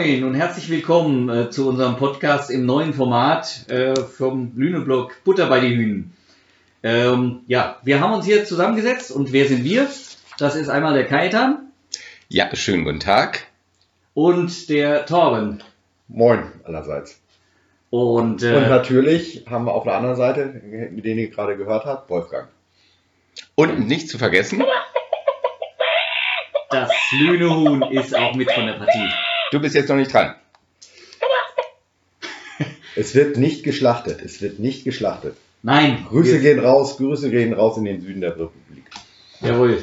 Moin und herzlich willkommen zu unserem Podcast im neuen Format vom Lüneblog Butter bei die Hühnen. Wir haben uns hier zusammengesetzt und wer sind wir? Das ist einmal der Kaitan. Ja, schönen guten Tag. Und der Torben. Moin allerseits. Und natürlich haben wir auf der anderen Seite, den ihr gerade gehört habt, Wolfgang. Und nicht zu vergessen, das Lünehuhn ist auch mit von der Partie. du bist jetzt noch nicht dran. Es wird nicht geschlachtet. Nein. Grüße gehen raus in den Süden der Republik. Jawohl.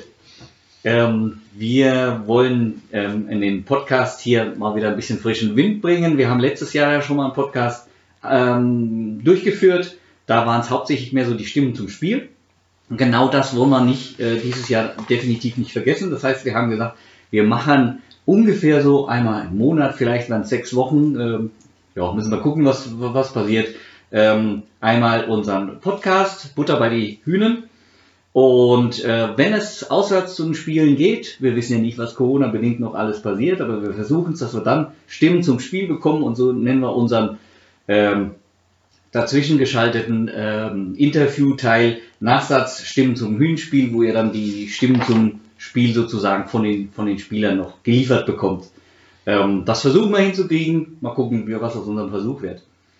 Wir wollen in den Podcast hier mal wieder ein bisschen frischen Wind bringen. Wir haben letztes Jahr ja schon mal einen Podcast durchgeführt. Da waren es hauptsächlich mehr so die Stimmen zum Spiel. Und genau das wollen wir nicht dieses Jahr definitiv nicht vergessen. Das heißt, wir haben gesagt, wir machen ungefähr so einmal im Monat, vielleicht waren es 6 Wochen, müssen wir gucken, was passiert. Einmal unseren Podcast, Butter bei die Hühnen. Und wenn es auswärts zu den Spielen geht, wir wissen ja nicht, was Corona-bedingt noch alles passiert, aber wir versuchen es, dass wir dann Stimmen zum Spiel bekommen und so nennen wir unseren dazwischen geschalteten Interviewteil Nachsatz Stimmen zum Hühnspiel, wo ihr dann die Stimmen zum Spiel sozusagen von den Spielern noch geliefert bekommt. Das versuchen wir hinzukriegen. Mal gucken, was aus unserem Versuch wird.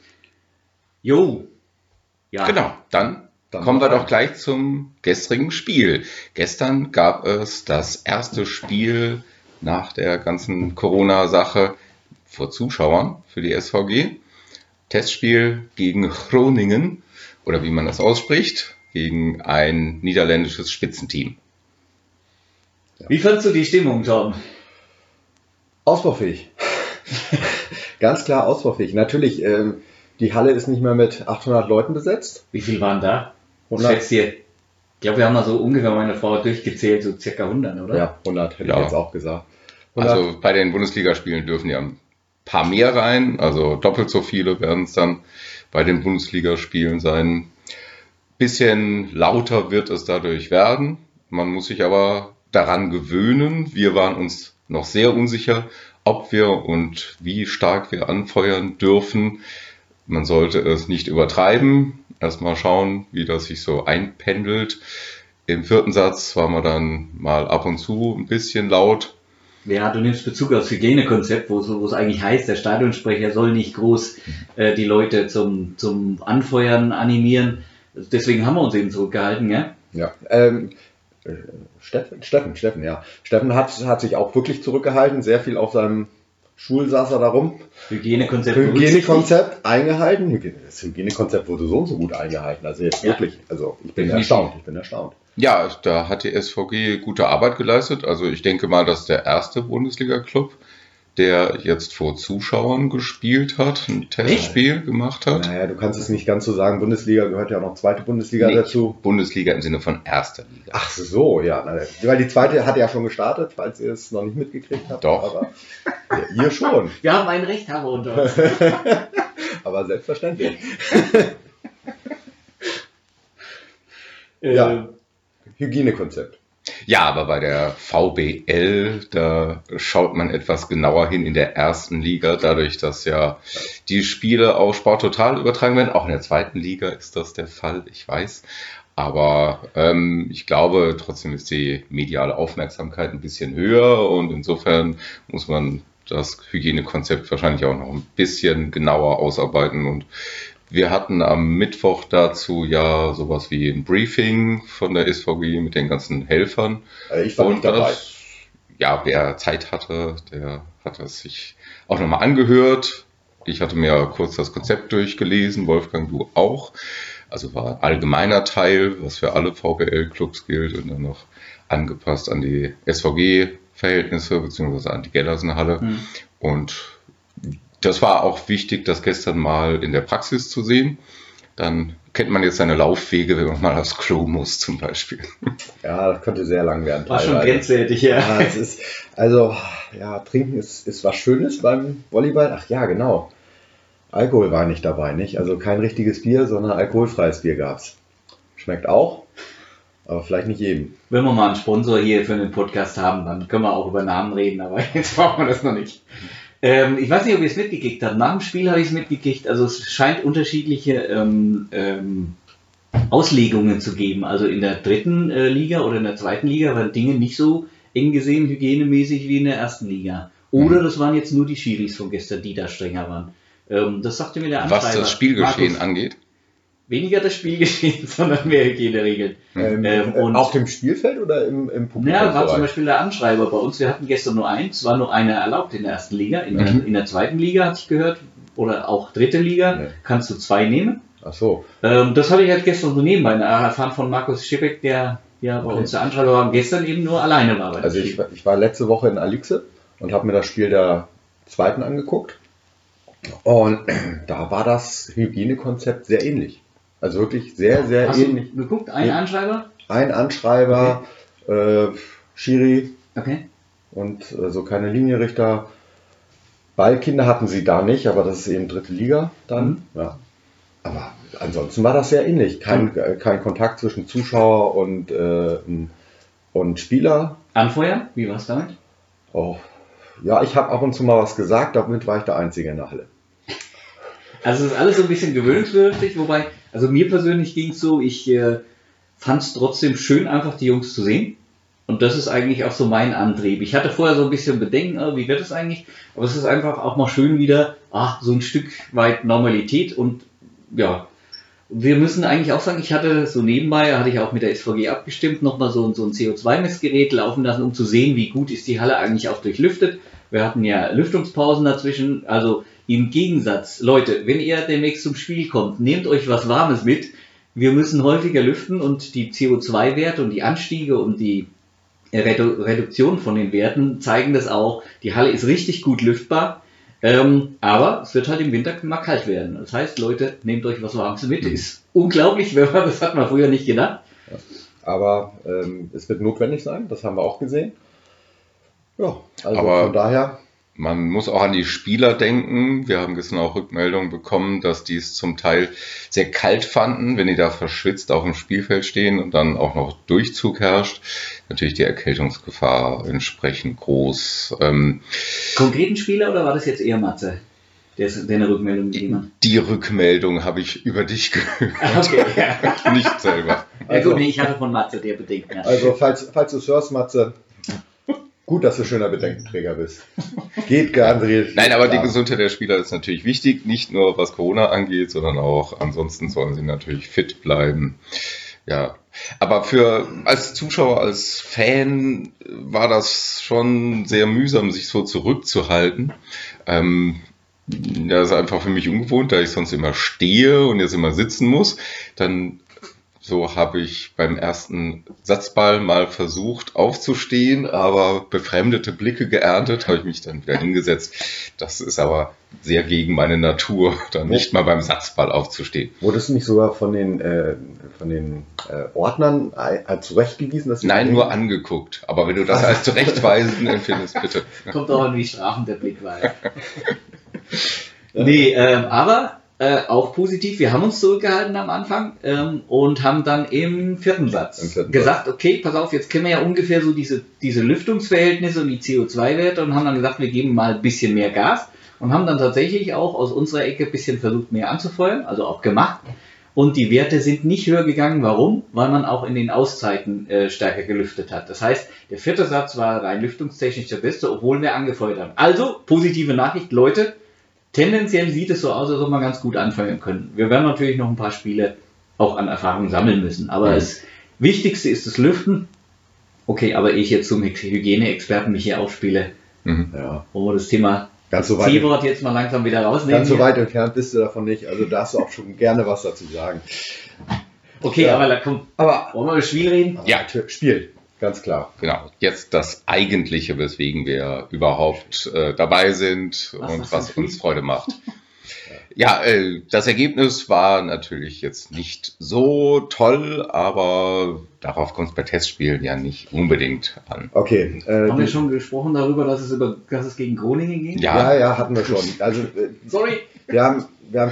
Jo. Ja. Genau, dann kommen wir doch gleich zum gestrigen Spiel. Gestern gab es das erste Spiel nach der ganzen Corona-Sache vor Zuschauern für die SVG. Testspiel gegen Groningen, oder wie man das ausspricht, gegen ein niederländisches Spitzenteam. Wie fandst du die Stimmung, Tom? Ausbaufähig. Ganz klar ausbaufähig. Natürlich, die Halle ist nicht mehr mit 800 Leuten besetzt. Wie viel waren da? 100. Schätzt ihr? Ich glaube, wir haben mal so ungefähr, meine Frau durchgezählt, so circa 100, oder? Ja, 100 hätte ich jetzt auch gesagt. 100. Also bei den Bundesligaspielen dürfen ja ein paar mehr rein, also doppelt so viele werden es dann bei den Bundesligaspielen sein. Bisschen lauter wird es dadurch werden. Man muss sich aber daran gewöhnen. Wir waren uns noch sehr unsicher, ob wir und wie stark wir anfeuern dürfen. Man sollte es nicht übertreiben. Erstmal schauen, wie das sich so einpendelt. Im 4. Satz waren wir dann mal ab und zu ein bisschen laut. Ja, du nimmst Bezug aufs Hygienekonzept, wo es eigentlich heißt, der Stadionsprecher soll nicht groß die Leute zum Anfeuern animieren. Deswegen haben wir uns eben zurückgehalten, ja? Ja, Steffen, ja. Steffen hat sich auch wirklich zurückgehalten, sehr viel auf seinem Stuhl saß er da rum. Hygienekonzept eingehalten. Das Hygienekonzept wurde so und so gut eingehalten. Also jetzt wirklich, ich bin erstaunt. Ja, da hat die SVG gute Arbeit geleistet. Also ich denke mal, dass der erste Bundesliga-Club, der jetzt vor Zuschauern gespielt hat, ein Testspiel gemacht hat. Naja, du kannst es nicht ganz so sagen. Bundesliga gehört ja auch noch zweite Bundesliga dazu. Bundesliga im Sinne von erster Liga. Ach so, ja. Weil die zweite hat ja schon gestartet, falls ihr es noch nicht mitgekriegt habt. Doch. Aber ja, ihr schon. Wir haben einen Rechthaber unter uns. Aber selbstverständlich. Hygienekonzept. Ja, aber bei der VBL, da schaut man etwas genauer hin in der ersten Liga, dadurch, dass ja die Spiele auf Sport Total übertragen werden. Auch in der zweiten Liga ist das der Fall, ich weiß. Aber ich glaube, trotzdem ist die mediale Aufmerksamkeit ein bisschen höher und insofern muss man das Hygienekonzept wahrscheinlich auch noch ein bisschen genauer ausarbeiten. Und wir hatten am Mittwoch dazu ja sowas wie ein Briefing von der SVG mit den ganzen Helfern. Ich war nicht dabei. Wer Zeit hatte, der hat das sich auch nochmal angehört. Ich hatte mir kurz das Konzept durchgelesen, Wolfgang, du auch. Also war ein allgemeiner Teil, was für alle VBL-Clubs gilt und dann noch angepasst an die SVG-Verhältnisse beziehungsweise an die Gellersenhalle. Und das war auch wichtig, das gestern mal in der Praxis zu sehen. Dann kennt man jetzt seine Laufwege, wenn man mal aufs Klo muss zum Beispiel. Ja, das könnte sehr lang werden. War schon grenzwertig, ja. Es ist, Trinken ist was Schönes beim Volleyball. Ach ja, genau. Alkohol war nicht dabei, nicht? Also kein richtiges Bier, sondern alkoholfreies Bier gab's. Schmeckt auch, aber vielleicht nicht jedem. Wenn wir mal einen Sponsor hier für den Podcast haben, dann können wir auch über Namen reden, aber jetzt brauchen wir das noch nicht. Ich weiß nicht, ob ihr es mitgekriegt habt. Nach dem Spiel habe ich es mitgekriegt. Also es scheint unterschiedliche Auslegungen zu geben. Also in der dritten Liga oder in der zweiten Liga waren Dinge nicht so eng gesehen, hygienemäßig wie in der ersten Liga. Oder das waren jetzt nur die Schiris von gestern, die da strenger waren. Das sagte mir der Anschreiber. Was das Spielgeschehen Markus, angeht? weniger das Spielgeschehen, sondern mehr Hygieneregeln. Und auf dem Spielfeld oder im Publikum? ja, war zum Beispiel der Anschreiber bei uns. Wir hatten gestern nur eins, war nur einer erlaubt in der ersten Liga. In der zweiten Liga, hatte ich gehört, oder auch dritte Liga, kannst du 2 nehmen. Ach so. Das hatte ich halt gestern so nebenbei erfahren von Markus Schippeck, der ja bei uns der Anschreiber war, gestern eben nur alleine war. Also ich war letzte Woche in Alixe und habe mir das Spiel der zweiten angeguckt. Und da war das Hygienekonzept sehr ähnlich. Also wirklich sehr, sehr Hast ähnlich. du geguckt? Ein Anschreiber? Ein Anschreiber, Schiri Okay. und so keine Linienrichter. Ballkinder hatten sie da nicht, aber das ist eben dritte Liga dann. Ja. Aber ansonsten war das sehr ähnlich. Kein Kontakt zwischen Zuschauer und Spieler. Anfeuer? Wie war es damit? Oh. Ja, ich habe ab und zu mal was gesagt, damit war ich der Einzige in der Halle. Also es ist alles so ein bisschen gewöhnungsbedürftig, wobei, also mir persönlich ging es so, ich fand es trotzdem schön, einfach die Jungs zu sehen. Und das ist eigentlich auch so mein Antrieb. Ich hatte vorher so ein bisschen Bedenken, wie wird es eigentlich? Aber es ist einfach auch mal schön wieder, so ein Stück weit Normalität. Und ja, wir müssen eigentlich auch sagen, ich hatte so nebenbei, hatte ich auch mit der SVG abgestimmt, nochmal so ein CO2-Messgerät laufen lassen, um zu sehen, wie gut ist die Halle eigentlich auch durchlüftet. Wir hatten ja Lüftungspausen dazwischen, also im Gegensatz, Leute, wenn ihr demnächst zum Spiel kommt, nehmt euch was Warmes mit. Wir müssen häufiger lüften und die CO2-Werte und die Anstiege und die Reduktion von den Werten zeigen das auch. Die Halle ist richtig gut lüftbar, aber es wird halt im Winter mal kalt werden. Das heißt, Leute, nehmt euch was Warmes mit. Ist unglaublich, das hat man früher nicht gedacht. Ja. Aber es wird notwendig sein, das haben wir auch gesehen. Ja, also Aber von daher. Man muss auch an die Spieler denken. Wir haben gestern auch Rückmeldungen bekommen, dass die es zum Teil sehr kalt fanden, wenn die da verschwitzt auf dem Spielfeld stehen und dann auch noch Durchzug herrscht. Natürlich die Erkältungsgefahr entsprechend groß. Konkreten Spieler oder war das jetzt eher Matze, der eine Rückmeldung gegeben hat? Die Rückmeldung habe ich über dich gehört. Okay, ja. Nicht selber. Ja gut, nee, ich hatte von Matze, der bedenkt. Ja. Also falls du es hörst, Matze, gut, dass du schöner Bedenkenträger bist. Geht garantiert. Nein, aber die Gesundheit der Spieler ist natürlich wichtig, nicht nur was Corona angeht, sondern auch ansonsten sollen sie natürlich fit bleiben. Ja, aber als Zuschauer, als Fan war das schon sehr mühsam, sich so zurückzuhalten. Das ist einfach für mich ungewohnt, da ich sonst immer stehe und jetzt immer sitzen muss. Dann so habe ich beim ersten Satzball mal versucht aufzustehen, aber befremdete Blicke geerntet, habe ich mich dann wieder hingesetzt. Das ist aber sehr gegen meine Natur, dann nicht mal beim Satzball aufzustehen. Wurdest du nicht sogar von den Ordnern zurechtgewiesen? Dass Nein, nur angeguckt. Aber wenn du das als zurechtweisend empfindest, bitte. Kommt auch an, wie strafend der Blick war. Nee, aber auch positiv, wir haben uns zurückgehalten am Anfang und haben dann im vierten Satz gesagt, okay, pass auf, jetzt kennen wir ja ungefähr so diese Lüftungsverhältnisse und die CO2-Werte und haben dann gesagt, wir geben mal ein bisschen mehr Gas und haben dann tatsächlich auch aus unserer Ecke ein bisschen versucht, mehr anzufeuern, also auch gemacht. Und die Werte sind nicht höher gegangen. Warum? Weil man auch in den Auszeiten stärker gelüftet hat. Das heißt, der vierte Satz war rein lüftungstechnisch der beste, obwohl wir angefeuert haben. Also, positive Nachricht, Leute. Tendenziell sieht es so aus, als ob wir ganz gut anfangen können. Wir werden natürlich noch ein paar Spiele auch an Erfahrung sammeln müssen. Aber das Wichtigste ist das Lüften. Okay, aber ich jetzt zum Hygieneexperten mich hier aufspiele, wollen wir das Thema C-Wort jetzt mal langsam wieder rausnehmen. Ganz so weit entfernt bist du davon nicht. Also da hast du auch schon gerne was dazu sagen. Okay, aber wollen wir über das Spiel reden? Ja, Spiel. Ganz klar. Genau, jetzt das Eigentliche, weswegen wir überhaupt dabei sind und was uns Freude macht. Ja, das Ergebnis war natürlich jetzt nicht so toll, aber darauf kommt es bei Testspielen ja nicht unbedingt an. Okay. Haben wir schon gesprochen darüber, dass es gegen Groningen ging? Ja, hatten wir schon. Also, sorry. Wir haben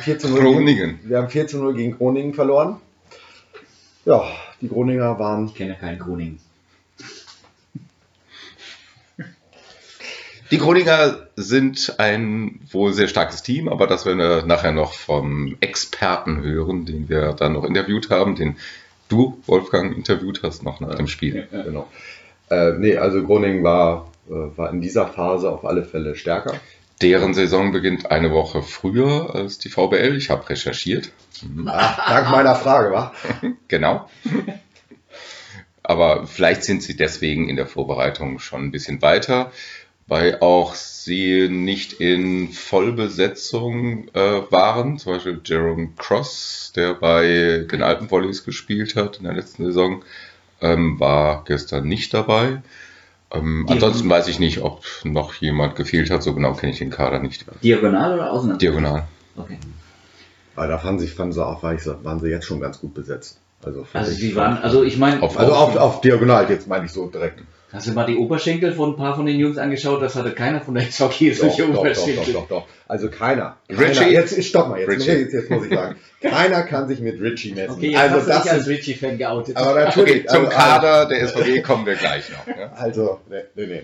4:0 gegen Groningen verloren. Ja, die Groninger waren... Ich kenne keinen Groningen. Die Groninger sind ein wohl sehr starkes Team, aber das werden wir nachher noch vom Experten hören, den wir dann noch interviewt haben, den du, Wolfgang, interviewt hast noch nach dem Spiel. Ja, genau. Also Groningen war in dieser Phase auf alle Fälle stärker. Deren Saison beginnt eine Woche früher als die VBL. Ich habe recherchiert. Dank meiner Frage, wa? Genau. Aber vielleicht sind sie deswegen in der Vorbereitung schon ein bisschen weiter, weil auch sie nicht in Vollbesetzung waren. Zum Beispiel Jerome Cross, der bei den Alpenvolleys gespielt hat in der letzten Saison, war gestern nicht dabei. Ansonsten weiß ich nicht, ob noch jemand gefehlt hat. So genau kenne ich den Kader nicht. Diagonal oder auseinander? Diagonal. Okay. Aber da fanden sie jetzt schon ganz gut besetzt. Also ich meine, auf Diagonal, jetzt meine ich so direkt. Hast du mal die Oberschenkel von ein paar von den Jungs angeschaut? Das hatte keiner von der SVG solche Oberschenkel. Doch. Also keiner. Richie? Stopp mal, jetzt muss ich sagen. Keiner kann sich mit Richie messen. Okay, jetzt hast du dich als Richie-Fan geoutet. Aber natürlich. Okay, zum Kader der SVG kommen wir gleich noch. Ja? Also, nee.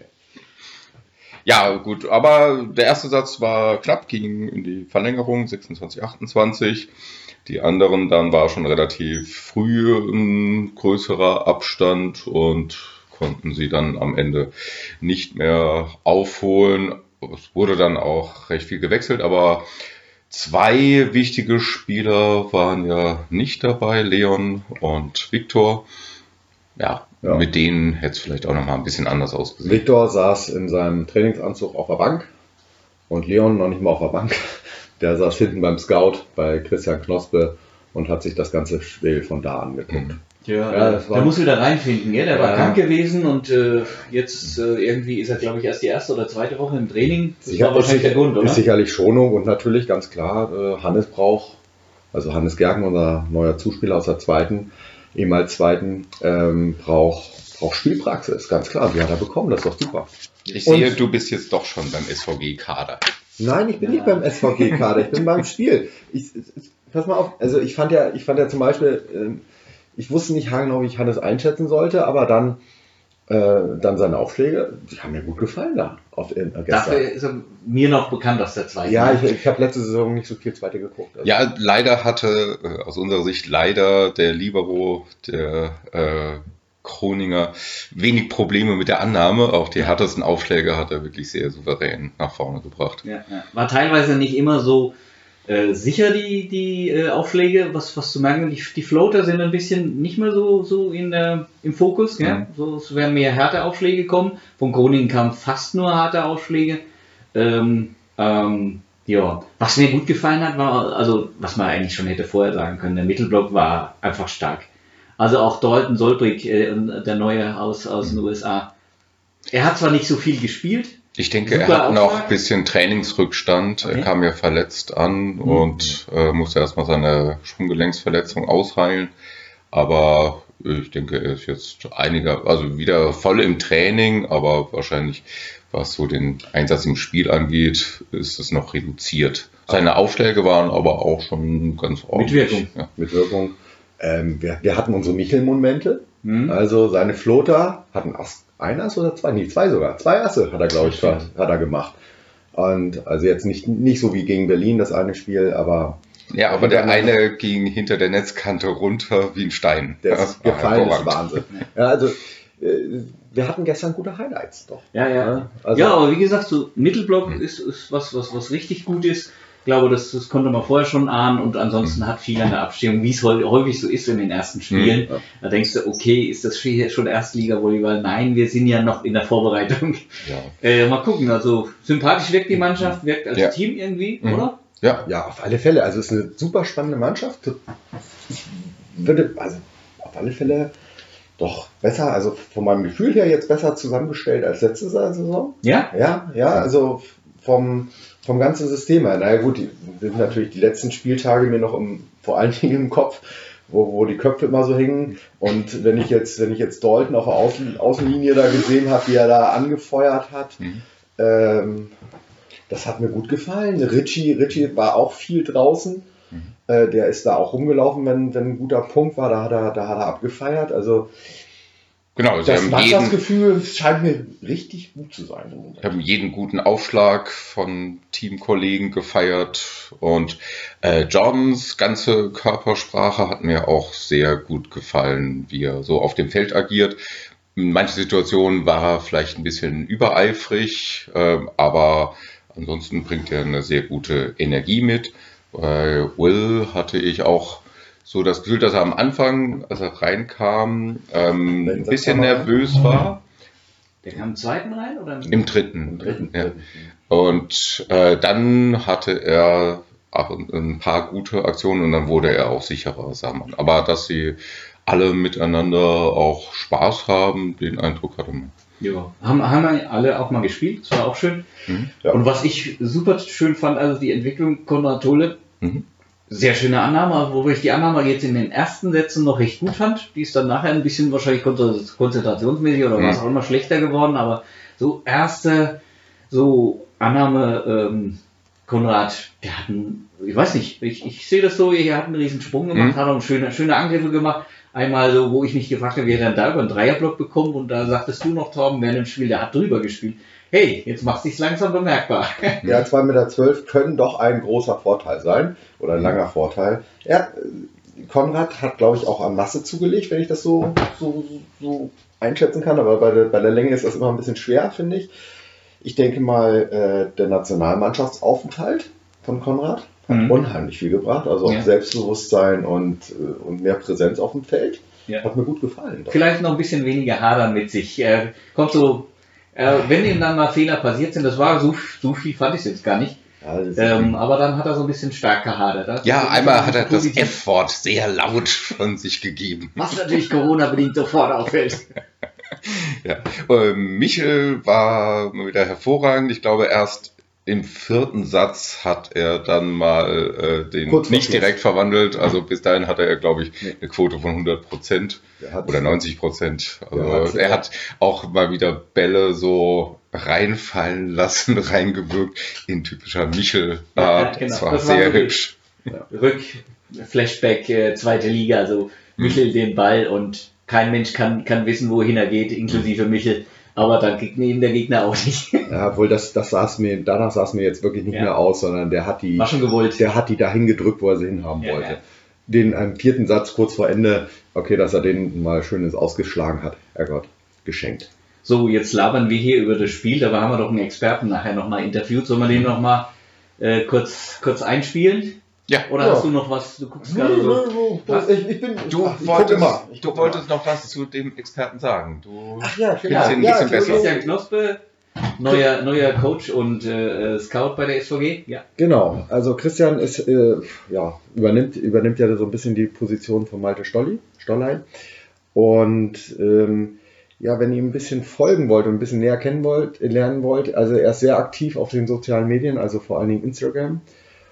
Ja, gut, aber der erste Satz war knapp, ging in die Verlängerung, 26, 28. Die anderen, dann war schon relativ früh ein größerer Abstand und konnten sie dann am Ende nicht mehr aufholen. Es wurde dann auch recht viel gewechselt, aber 2 wichtige Spieler waren ja nicht dabei, Leon und Viktor. Ja. Mit denen hätte es vielleicht auch nochmal ein bisschen anders ausgesehen. Viktor saß in seinem Trainingsanzug auf der Bank und Leon noch nicht mal auf der Bank. Der saß hinten beim Scout bei Christian Knospe und hat sich das ganze Spiel von da angeguckt. Der muss wieder reinfinden, ja? Der war krank gewesen und jetzt irgendwie ist er, glaube ich, erst die erste oder zweite Woche im Training. Das war wahrscheinlich der Grund, oder? Ist sicherlich Schonung und natürlich ganz klar, Hannes Gerken, unser neuer Zuspieler aus der ehemals zweiten, braucht Spielpraxis, ganz klar. Die hat er bekommen, das ist doch super. Ich sehe, du bist jetzt doch schon beim SVG-Kader. Nein, ich bin nicht beim SVG-Kader, ich bin beim Spiel. Pass mal auf, also ich fand ja zum Beispiel, ich wusste nicht genau, wie ich Hannes einschätzen sollte, aber dann seine Aufschläge, die haben mir gut gefallen da. Gestern. Dafür ist er mir noch bekannt aus der zweiten. Ja, ich habe letzte Saison nicht so viel zweite geguckt. Also. Ja, leider hatte, aus unserer Sicht der Libero, der Groninger, wenig Probleme mit der Annahme. Auch die härtesten Aufschläge hat er wirklich sehr souverän nach vorne gebracht. Ja. War teilweise nicht immer so sicher die Aufschläge, was zu merken, die Floater sind ein bisschen nicht mehr so im Fokus, ja? So, es werden mehr harte Aufschläge kommen. Von Groningen kamen fast nur harte Aufschläge. Was mir gut gefallen hat, war, also was man eigentlich schon hätte vorher sagen können, der Mittelblock war einfach stark. Also auch Dalton Solbrig, der Neue aus den USA. Er hat zwar nicht so viel gespielt. Ich denke, er hat noch ein bisschen Trainingsrückstand. Okay. Er kam ja verletzt an und musste erstmal seine Sprunggelenksverletzung ausheilen. Aber ich denke, er ist jetzt wieder voll im Training, aber wahrscheinlich, was so den Einsatz im Spiel angeht, ist es noch reduziert. Seine Aufschläge waren aber auch schon ganz ordentlich. Mit Wirkung. Wir hatten unsere Micheln-Momente. Also seine Floater hatten ein Ass oder zwei? Nee, 2 sogar. 2 Asse hat er, glaube ich, hat er gemacht. Und also jetzt nicht so wie gegen Berlin, das eine Spiel, aber... Ja, aber der eine ging hinter der Netzkante runter wie ein Stein. Der ist gefallen, ist Wahnsinn. Ja, also wir hatten gestern gute Highlights, doch. Ja, aber wie gesagt, so Mittelblock ist was richtig gut ist. Ich glaube, das konnte man vorher schon ahnen und ansonsten hat viel an der Abstimmung, wie es häufig so ist in den ersten Spielen. Da denkst du, okay, ist das schon Erstliga-Volleyball? Nein, wir sind ja noch in der Vorbereitung. Ja. Mal gucken, also sympathisch wirkt die Mannschaft, wirkt als Team irgendwie, oder? Ja, auf alle Fälle. Also es ist eine super spannende Mannschaft. Ich würde auf alle Fälle doch besser, also von meinem Gefühl her jetzt besser zusammengestellt als letzte Saison. Ja? Ja, also vom ganzen System her. Naja gut, sind natürlich die letzten Spieltage mir noch vor allen Dingen im Kopf, wo die Köpfe immer so hingen. Und wenn ich jetzt Dalton auf der Außenlinie da gesehen habe, wie er da angefeuert hat, das hat mir gut gefallen. Richie war auch viel draußen. Der ist da auch rumgelaufen, wenn ein guter Punkt war, da hat er abgefeiert. Also Genau, Das Mannschaftsgefühl scheint mir richtig gut zu sein. Wir haben jeden guten Aufschlag von Teamkollegen gefeiert und Jordans ganze Körpersprache hat mir auch sehr gut gefallen, wie er so auf dem Feld agiert. In manchen Situationen war er vielleicht ein bisschen übereifrig, aber ansonsten bringt er eine sehr gute Energie mit. Bei Will hatte ich auch so das Gefühl, dass er am Anfang, als er reinkam, ein bisschen nervös war. Der kam im zweiten rein oder Im dritten. Ja. Und dann hatte er auch ein paar gute Aktionen und dann wurde er auch sicherer, sah man. Aber dass sie alle miteinander auch Spaß haben, den Eindruck hatte man. Ja, haben wir alle auch mal gespielt, das war auch schön. Ja. Und was ich super schön fand, also die Entwicklung Konrad Tole, sehr schöne Annahme, wobei ich die Annahme jetzt in den ersten Sätzen noch recht gut fand. Die ist dann nachher ein bisschen wahrscheinlich konzentrationsmäßig oder was auch immer schlechter geworden, aber so erste Annahme, Konrad, der hat ich weiß nicht, ich sehe das so, er hat einen riesen Sprung gemacht, hat auch schöne Angriffe gemacht. Einmal so, wo ich mich gefragt habe, wie er dann da über einen Dreierblock bekommt und da sagtest du noch, Torben, während dem Spiel, der hat drüber gespielt. Hey, jetzt macht sich's langsam bemerkbar. Ja, 2,12 Meter können doch ein großer Vorteil sein oder ein langer Vorteil. Konrad hat, glaube ich, auch an Masse zugelegt, wenn ich das so einschätzen kann, aber bei der Länge ist das immer ein bisschen schwer, finde ich. Ich denke mal, der Nationalmannschaftsaufenthalt von Konrad hat unheimlich viel gebracht, also auch Selbstbewusstsein und mehr Präsenz auf dem Feld. Ja. Hat mir gut gefallen. Doch. Vielleicht noch ein bisschen weniger hadern mit sich. Kommt so, wenn ihm dann mal Fehler passiert sind, das war so viel fand ich es jetzt gar nicht. Ja, aber dann hat er so ein bisschen stark gehadert. Ja, einmal hat er das F-Wort sehr laut von sich gegeben. Was natürlich Corona-bedingt sofort auffällt. Ja. Michel war wieder hervorragend. Ich glaube, erst im 4. Satz hat er dann mal den nicht direkt verwandelt. Also bis dahin hatte er, glaube ich, eine Quote von 100% oder 90%. Also er hat auch mal wieder Bälle so reinfallen lassen, reingewirkt in typischer Michel-Art. Ja, genau. Das war sehr hübsch. Flashback, zweite Liga, so Michel den Ball und kein Mensch kann wissen, wohin er geht, inklusive Michel. Aber dann kriegt ihm der Gegner auch nicht. Ja, obwohl danach sah es mir jetzt wirklich nicht mehr aus, sondern der hat die dahin gedrückt, wo er sie hinhaben wollte. Ja. Den am 4. Satz kurz vor Ende, dass er den mal schön ins Ausgeschlagen hat, Herrgott, geschenkt. So, jetzt labern wir hier über das Spiel, dabei haben wir doch einen Experten nachher nochmal interviewt. Sollen wir den nochmal kurz einspielen? Ja. Oder hast du noch was? Du guckst gerade so. Du wolltest noch was zu dem Experten sagen. Du findest ihn ein bisschen besser. Christian Knospe, neuer Coach und Scout bei der SVG. Ja. Genau, also Christian ist, übernimmt ja so ein bisschen die Position von Malte Stollein. Und wenn ihr ihm ein bisschen folgen wollt und ein bisschen näher lernen wollt, also er ist sehr aktiv auf den sozialen Medien, also vor allen Dingen Instagram.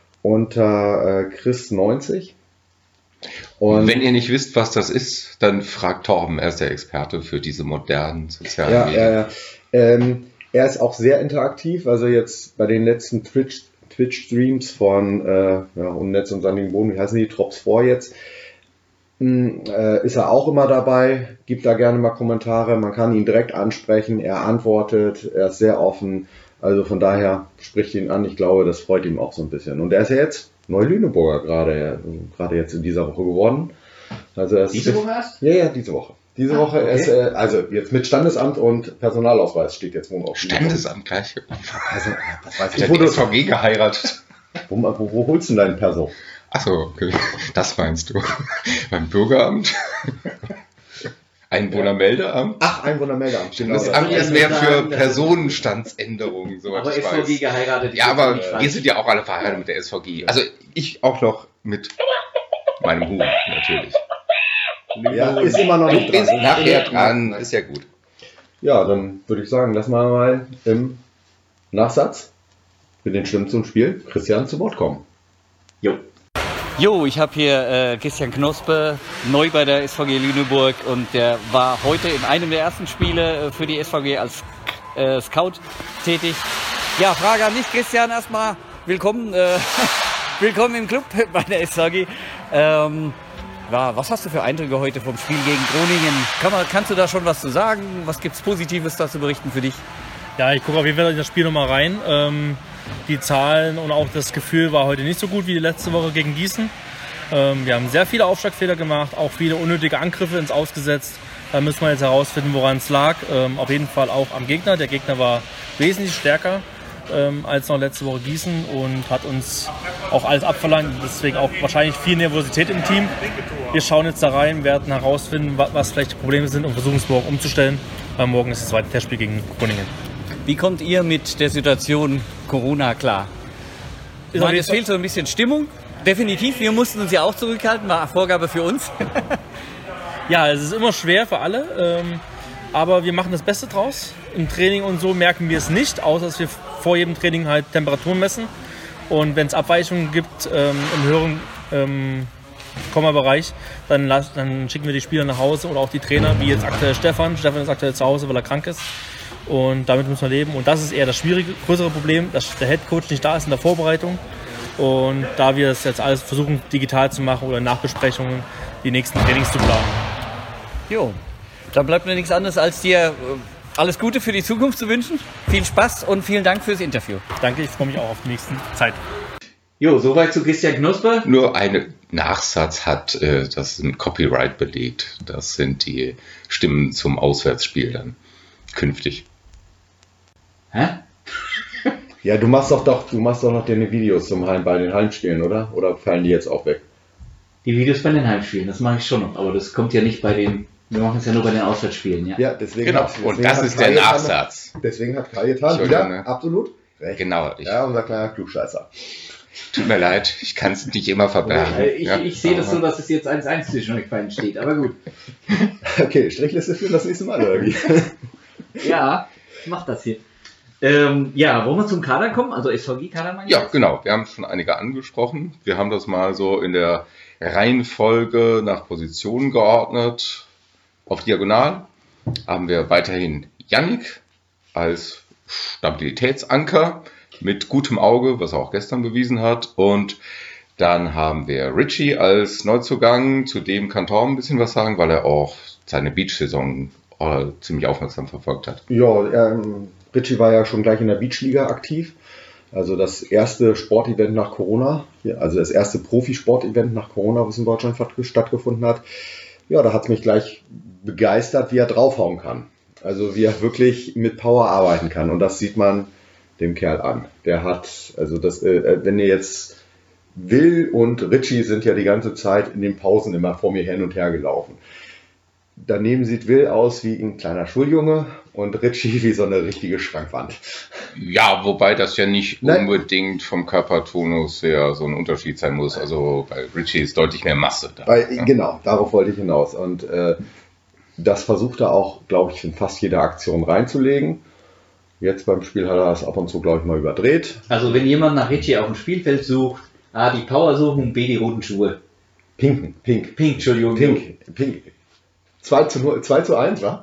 Unter Chris90. Und wenn ihr nicht wisst, was das ist, dann fragt Torben, er ist der Experte für diese modernen sozialen Medien. Er ist auch sehr interaktiv, also jetzt bei den letzten Twitch-Streams von Unnetz und Sandigen Boden, wie heißen die, Drops 4 jetzt, ist er auch immer dabei, gibt da gerne mal Kommentare, man kann ihn direkt ansprechen, er antwortet, er ist sehr offen. Also von daher spricht ihn an. Ich glaube, das freut ihm auch so ein bisschen. Und er ist ja jetzt Neu-Lüneburger gerade jetzt in dieser Woche geworden. Also diese Woche erst? Ja, diese Woche. Diese Woche ist jetzt mit Standesamt und Personalausweis steht jetzt Wohnort. Standesamt gleich? Also, was weiß ich. Ich wurde SVG geheiratet. Wo holst du deinen Perso? Achso, okay. Das meinst du. Beim Bürgeramt? Einwohnermeldeamt? Ach, Einwohnermeldeamt. Genau. Das Amt ist mehr für Personenstandsänderungen. Aber SVG geheiratet. Ja, aber wir sind ja auch alle verheiratet mit der SVG. Also ich auch noch mit meinem Huhn, natürlich. Ja, ist immer noch nicht dran. Ist nachher dran, ist ja gut. Ja, dann würde ich sagen, lassen wir mal im Nachsatz mit den Stimmen zum Spiel Christian zu Wort kommen. Jo, ich habe hier Christian Knospe, neu bei der SVG Lüneburg und der war heute in einem der ersten Spiele für die SVG als Scout tätig. Ja, Frage an dich, Christian, erstmal willkommen, willkommen im Club bei der SVG. Was hast du für Eindrücke heute vom Spiel gegen Groningen? Kannst du da schon was zu sagen? Was gibt es Positives da zu berichten für dich? Ja, ich gucke auf jeden Fall in das Spiel nochmal rein. Die Zahlen und auch das Gefühl war heute nicht so gut wie die letzte Woche gegen Gießen. Wir haben sehr viele Aufschlagfehler gemacht, auch viele unnötige Angriffe ins Ausgesetzt. Da müssen wir jetzt herausfinden, woran es lag. Auf jeden Fall auch am Gegner. Der Gegner war wesentlich stärker als noch letzte Woche Gießen und hat uns auch alles abverlangt. Deswegen auch wahrscheinlich viel Nervosität im Team. Wir schauen jetzt da rein, werden herausfinden, was vielleicht die Probleme sind und versuchen es morgen umzustellen. Weil morgen ist das zweite Testspiel gegen Groningen. Wie kommt ihr mit der Situation Corona klar? Es fehlt so ein bisschen Stimmung. Definitiv, wir mussten uns ja auch zurückhalten, war Vorgabe für uns. Ja, es ist immer schwer für alle, aber wir machen das Beste draus. Im Training und so merken wir es nicht, außer dass wir vor jedem Training halt Temperaturen messen. Und wenn es Abweichungen gibt im höheren Komma-Bereich, dann schicken wir die Spieler nach Hause oder auch die Trainer, wie jetzt aktuell Stefan. Stefan ist aktuell zu Hause, weil er krank ist. Und damit müssen wir leben. Und das ist eher das größere Problem, dass der Headcoach nicht da ist in der Vorbereitung. Und da wir es jetzt alles versuchen, digital zu machen oder Nachbesprechungen, die nächsten Trainings zu planen. Jo, dann bleibt mir nichts anderes, als dir alles Gute für die Zukunft zu wünschen. Viel Spaß und vielen Dank fürs Interview. Danke, ich freue mich auch auf die nächste Zeit. Jo, soweit zu Christian Knosper. Nur ein Nachsatz hat das ein Copyright belegt. Das sind die Stimmen zum Auswärtsspiel dann künftig. Hä? Ja, du machst doch noch deine Videos bei den Heimspielen, oder? Oder fallen die jetzt auch weg? Die Videos bei den Heimspielen, das mache ich schon noch, aber das kommt ja nicht wir machen es ja nur bei den Auswärtsspielen, ja. Ja, deswegen. Genau, und das ist der Nachsatz. Deswegen hat Kajetan wieder absolut recht. Genau. Ja, unser kleiner Klugscheißer. Tut mir leid, ich kann es nicht immer verbergen. Ich sehe das so, dass es jetzt 1-1 zwischen euch beiden steht, aber gut. Okay, Strichliste für das nächste Mal, oder wie? Ja, ich mach das hier. Wollen wir zum Kader kommen? Also SVG-Kader meinst du? Ja, genau. Wir haben schon einige angesprochen. Wir haben das mal so in der Reihenfolge nach Positionen geordnet. Auf Diagonal haben wir weiterhin Yannick als Stabilitätsanker mit gutem Auge, was er auch gestern bewiesen hat. Und dann haben wir Richie als Neuzugang. Zu dem kann Torben ein bisschen was sagen, weil er auch seine Beach-Saison ziemlich aufmerksam verfolgt hat. Ja, Richie war ja schon gleich in der Beachliga aktiv. Also das erste Sportevent nach Corona, also das erste Profisportevent nach Corona, was in Deutschland stattgefunden hat. Ja, da hat es mich gleich begeistert, wie er draufhauen kann. Also wie er wirklich mit Power arbeiten kann. Und das sieht man dem Kerl an. Der hat, also das, wenn ihr jetzt Will und Richie sind ja die ganze Zeit in den Pausen immer vor mir hin und her gelaufen. Daneben sieht Will aus wie ein kleiner Schuljunge und Richie wie so eine richtige Schrankwand. Ja, wobei das ja nicht unbedingt vom Körpertonus her so ein Unterschied sein muss. Also bei Richie ist deutlich mehr Masse da. Genau, darauf wollte ich hinaus. Und das versucht er auch, glaube ich, in fast jede Aktion reinzulegen. Jetzt beim Spiel hat er das ab und zu, glaube ich, mal überdreht. Also wenn jemand nach Richie auf dem Spielfeld sucht, A, die Power suchen und B, die roten Schuhe. Pink, Entschuldigung. Pink. 2:1, wa?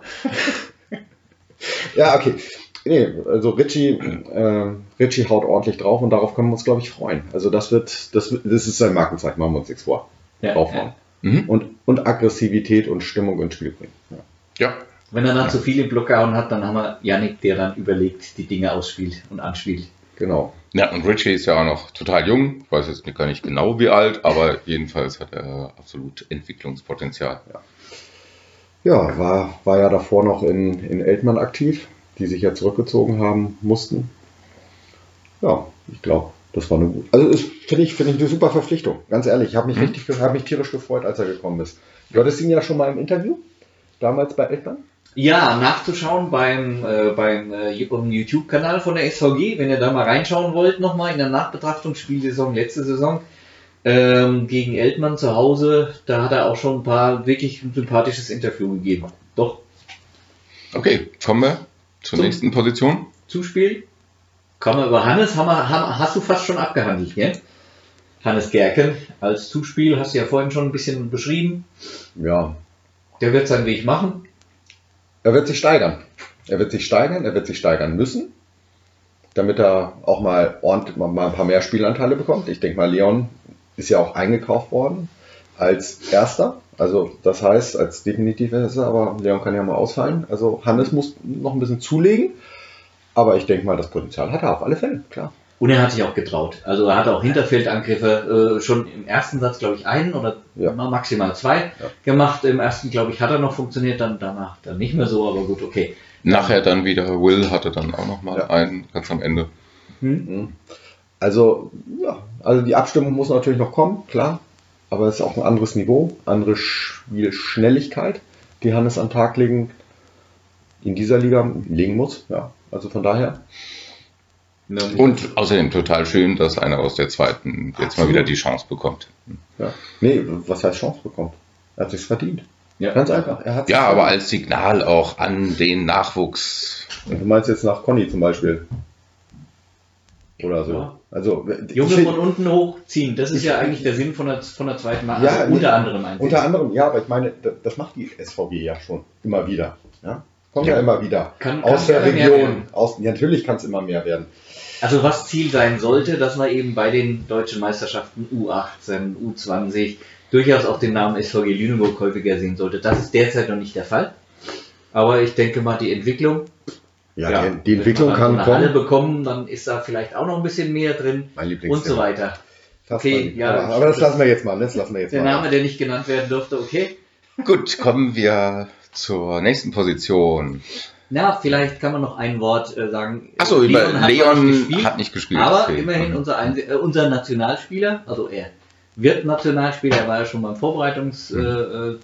Ja, okay. Nee, also Richie haut ordentlich drauf und darauf können wir uns, glaube ich, freuen. Also das ist sein Markenzeichen, machen wir uns nichts vor. Ja, draufhauen. Ja. Mhm. Und Aggressivität und Stimmung ins Spiel bringen. Ja. Wenn er dann zu viele Block gehauen hat, dann haben wir Yannick, der dann überlegt, die Dinge ausspielt und anspielt. Genau. Ja, und Richie ist ja auch noch total jung. Ich weiß jetzt gar nicht genau wie alt, aber jedenfalls hat er absolut Entwicklungspotenzial. Ja, war ja davor noch in Eltmann aktiv, die sich ja zurückgezogen haben mussten. Ja, ich glaube, das war eine gute. Also finde ich eine super Verpflichtung. Ganz ehrlich, ich habe mich tierisch gefreut, als er gekommen ist. Du hattest ihn ja schon mal im Interview, damals bei Eltmann. Ja, nachzuschauen beim YouTube-Kanal von der SVG, wenn ihr da mal reinschauen wollt, nochmal in der Nachbetrachtung, Spielsaison, letzte Saison, gegen Eltmann zu Hause, da hat er auch schon ein paar wirklich sympathisches Interview gegeben. Doch. Okay, kommen wir zur nächsten Position. Zuspiel. Kommen wir über Hannes, hast du fast schon abgehandelt, gell? Hannes Gerken als Zuspiel, hast du ja vorhin schon ein bisschen beschrieben. Ja. Der wird seinen Weg machen. Er wird sich steigern. Er wird sich steigern müssen, damit er auch mal ein paar mehr Spielanteile bekommt. Ich denke mal, Leon ist ja auch eingekauft worden. als Erster. Also das heißt, als definitiv Erster, aber Leon kann ja mal ausfallen. Also Hannes muss noch ein bisschen zulegen. Aber ich denke mal, das Potenzial hat er auf alle Fälle, klar. Und er hat sich auch getraut. Also er hat auch Hinterfeldangriffe schon im ersten Satz, glaube ich, einen oder maximal zwei gemacht. Im ersten, glaube ich, hat er noch funktioniert, dann danach dann nicht mehr so, aber gut, okay. Nachher dann wieder Will hatte dann auch nochmal einen ganz am Ende. Also, also die Abstimmung muss natürlich noch kommen, klar. Aber es ist auch ein anderes Niveau, andere Spielschnelligkeit, die Hannes an den Tag legen muss. Ja, also von daher. Und außerdem total schön, dass einer aus der zweiten jetzt mal wieder die Chance bekommt. Ja. Nee, was heißt Chance bekommt? Er hat sich's verdient. Ja. Ganz einfach. Aber als Signal auch an den Nachwuchs. Und du meinst jetzt nach Conny zum Beispiel? Oder so. Ja. Also, Junge von unten hochziehen, das ist ja eigentlich der Sinn von der zweiten Mal. Also unter anderem eigentlich. Unter anderem, ja, aber ich meine, das macht die SVG ja schon immer wieder. Ja? Kommt ja immer wieder. Aus der Region. Natürlich kann es immer mehr werden. Also was Ziel sein sollte, dass man eben bei den deutschen Meisterschaften U18, U20 durchaus auch den Namen SVG Lüneburg häufiger sehen sollte. Das ist derzeit noch nicht der Fall. Aber ich denke mal, die Entwicklung, die Entwicklung kann kommen. Halle bekommen, dann ist da vielleicht auch noch ein bisschen mehr drin und so weiter. Okay, aber das lassen wir jetzt mal. Der Name, der nicht genannt werden durfte, okay. Gut, kommen wir zur nächsten Position. Na, vielleicht kann man noch ein Wort sagen. Achso, Leon hat nicht gespielt. Aber immerhin unser Nationalspieler, also er wird Nationalspieler, er war ja schon beim Vorbereitungslehrgang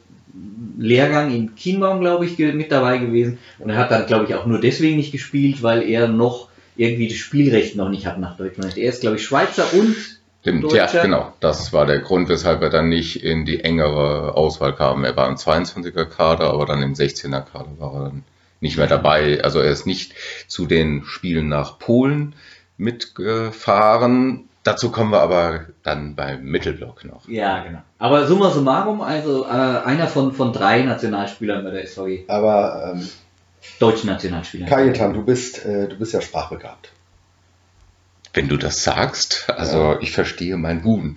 in Chiembaum, glaube ich, mit dabei gewesen. Und er hat dann, glaube ich, auch nur deswegen nicht gespielt, weil er noch irgendwie das Spielrecht noch nicht hat nach Deutschland. Er ist, glaube ich, Schweizer und Deutscher. Ja, genau. Das war der Grund, weshalb er dann nicht in die engere Auswahl kam. Er war im 22er Kader, aber dann im 16er Kader war er dann nicht mehr dabei. Also er ist nicht zu den Spielen nach Polen mitgefahren. Dazu kommen wir aber dann beim Mittelblock noch. Ja, genau. Aber summa summarum, also einer von 3 Nationalspielern bei der SVG. Aber deutschen Nationalspielern. Kajetan, du bist ja sprachbegabt. Wenn du das sagst, also ich verstehe meinen Buben.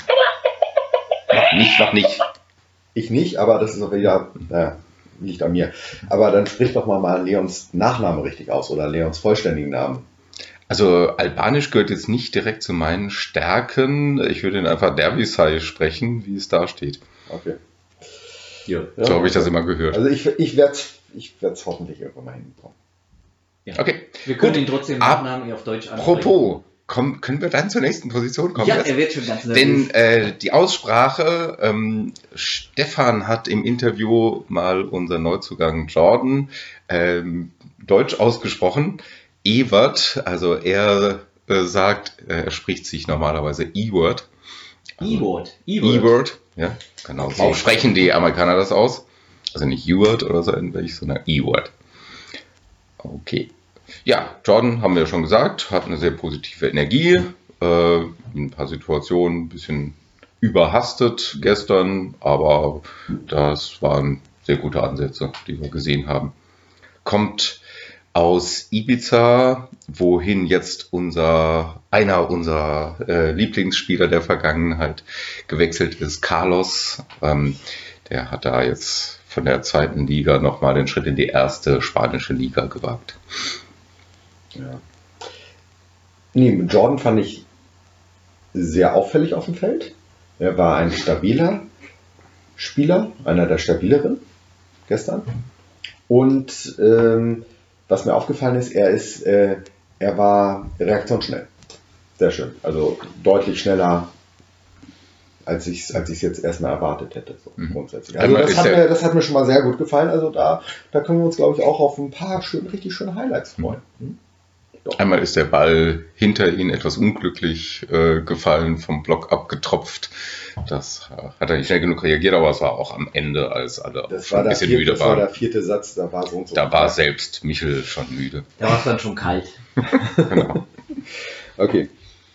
Noch nicht. Ich nicht, aber das ist auch wieder, liegt an mir. Aber dann sprich doch mal Leons Nachname richtig aus oder Leons vollständigen Namen. Also Albanisch gehört jetzt nicht direkt zu meinen Stärken. Ich würde ihn einfach Dervisai sprechen, wie es da steht. Okay. Ja, so habe ich das immer gehört. Also ich werde es hoffentlich irgendwann mal hinbekommen. Ja. Okay. Wir können ihn trotzdem Nachnamen auf Deutsch ansprechen. Apropos, können wir dann zur nächsten Position kommen? Ja, er wird schon ganz nervös. Denn die Aussprache, Stefan hat im Interview mal unser Neuzugang Jordan Deutsch ausgesprochen. Ewert, also er sagt, er spricht sich normalerweise E-Word. E-Word, ja, genau. So sprechen die Amerikaner das aus. Also nicht U-Word oder so ähnlich, sondern E-Word. Okay. Ja, Jordan, haben wir ja schon gesagt, hat eine sehr positive Energie. In ein paar Situationen ein bisschen überhastet gestern, aber das waren sehr gute Ansätze, die wir gesehen haben. Kommt aus Ibiza, wohin jetzt einer unserer Lieblingsspieler der Vergangenheit gewechselt ist, Carlos. Der hat da jetzt von der zweiten Liga nochmal den Schritt in die erste spanische Liga gewagt. Ja. Nee, Jordan fand ich sehr auffällig auf dem Feld. Er war ein stabiler Spieler, einer der stabileren gestern. Und was mir aufgefallen ist, er war reaktionsschnell. Sehr schön. Also deutlich schneller, als ich es jetzt erstmal erwartet hätte. So grundsätzlich. Also das hat mir schon mal sehr gut gefallen. Also da können wir uns, glaube ich, auch auf ein paar richtig schöne Highlights freuen. Einmal ist der Ball hinter ihn etwas unglücklich gefallen, vom Block abgetropft. Das hat er nicht schnell genug reagiert, aber es war auch am Ende, als alle schon ein bisschen müde waren. Das war der 4. Satz, da war so und so. Da war selbst Michel schon müde. Da war es dann schon kalt. Genau. Okay.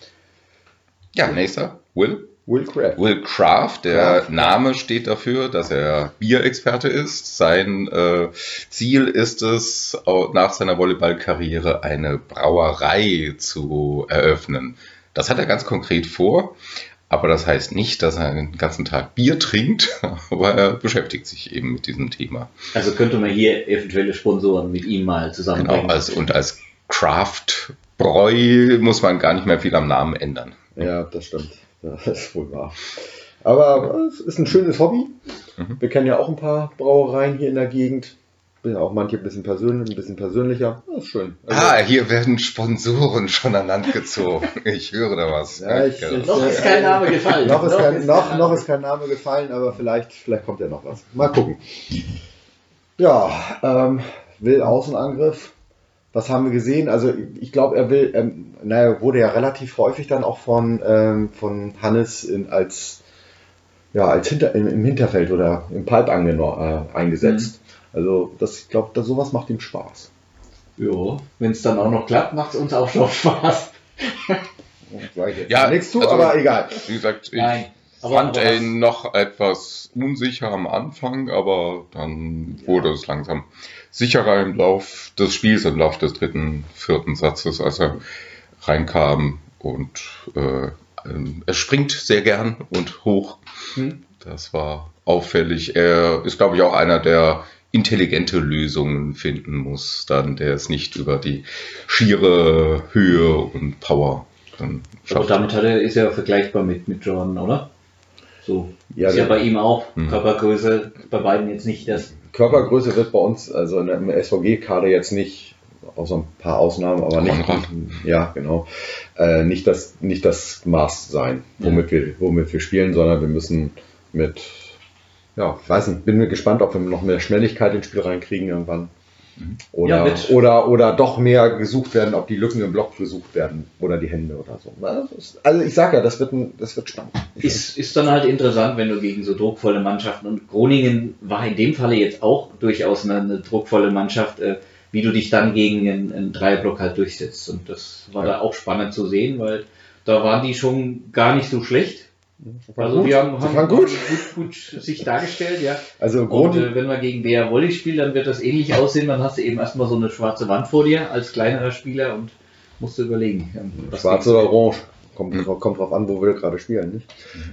Ja, nächster. Will Craft. Der Name steht dafür, dass er Bierexperte ist. Sein Ziel ist es, nach seiner Volleyballkarriere eine Brauerei zu eröffnen. Das hat er ganz konkret vor. Aber das heißt nicht, dass er den ganzen Tag Bier trinkt, aber er beschäftigt sich eben mit diesem Thema. Also könnte man hier eventuelle Sponsoren mit ihm mal zusammenbringen. Genau, als Craft-Bräu muss man gar nicht mehr viel am Namen ändern. Ja, das stimmt. Das ist wohl wahr. Aber es ist ein schönes Hobby. Wir kennen ja auch ein paar Brauereien hier in der Gegend. Bin ja auch manche ein bisschen persönlicher. Das ist schön. Also, Hier werden Sponsoren schon an Land gezogen. Ich höre da was. Ja, Noch ist kein Name gefallen. Noch ist kein Name gefallen, aber vielleicht kommt ja noch was. Mal gucken. Ja, will Außenangriff. Was haben wir gesehen? Also ich glaube, er will, wurde ja relativ häufig dann auch von Hannes im Hinterfeld oder im Pipe eingesetzt. Also ich glaube, sowas macht ihm Spaß. Ja, wenn es dann auch noch klappt, macht es uns auch schon Spaß. Ja, nichts zu, aber egal. Wie gesagt, Nein, fand ihn noch etwas unsicher am Anfang, aber dann wurde es langsam sicherer im Lauf des Spiels, im Lauf des 3., 4. Satzes, als er reinkam. Und er springt sehr gern und hoch. Das war auffällig. Er ist, glaube ich, auch einer, der intelligente Lösungen finden muss, dann der es nicht über die schiere Höhe und Power dann schafft. Aber damit ist er vergleichbar mit Jordan, oder? So. Ja, ist ja bei ihm auch Körpergröße, bei beiden jetzt nicht das. Körpergröße wird bei uns, also im SVG-Kader jetzt nicht, außer ein paar Ausnahmen, aber nicht, ja, genau, nicht das Maß sein, womit wir spielen, sondern wir müssen bin mir gespannt, ob wir noch mehr Schnelligkeit ins Spiel reinkriegen irgendwann. Oder doch mehr gesucht werden, ob die Lücken im Block gesucht werden oder die Hände oder so. Also ich sage ja, das wird spannend. Ist dann halt interessant, wenn du gegen so druckvolle Mannschaften, und Groningen war in dem Falle jetzt auch durchaus eine druckvolle Mannschaft, wie du dich dann gegen einen Dreierblock halt durchsetzt. Und das war da auch spannend zu sehen, weil da waren die schon gar nicht so schlecht. Also wir haben gut sich dargestellt, ja. Also und wenn man gegen der Volley spielt, dann wird das ähnlich aussehen. Dann hast du eben erstmal so eine schwarze Wand vor dir als kleinerer Spieler und musst du überlegen. Schwarz oder orange. Kommt drauf an, wo wir gerade spielen, nicht?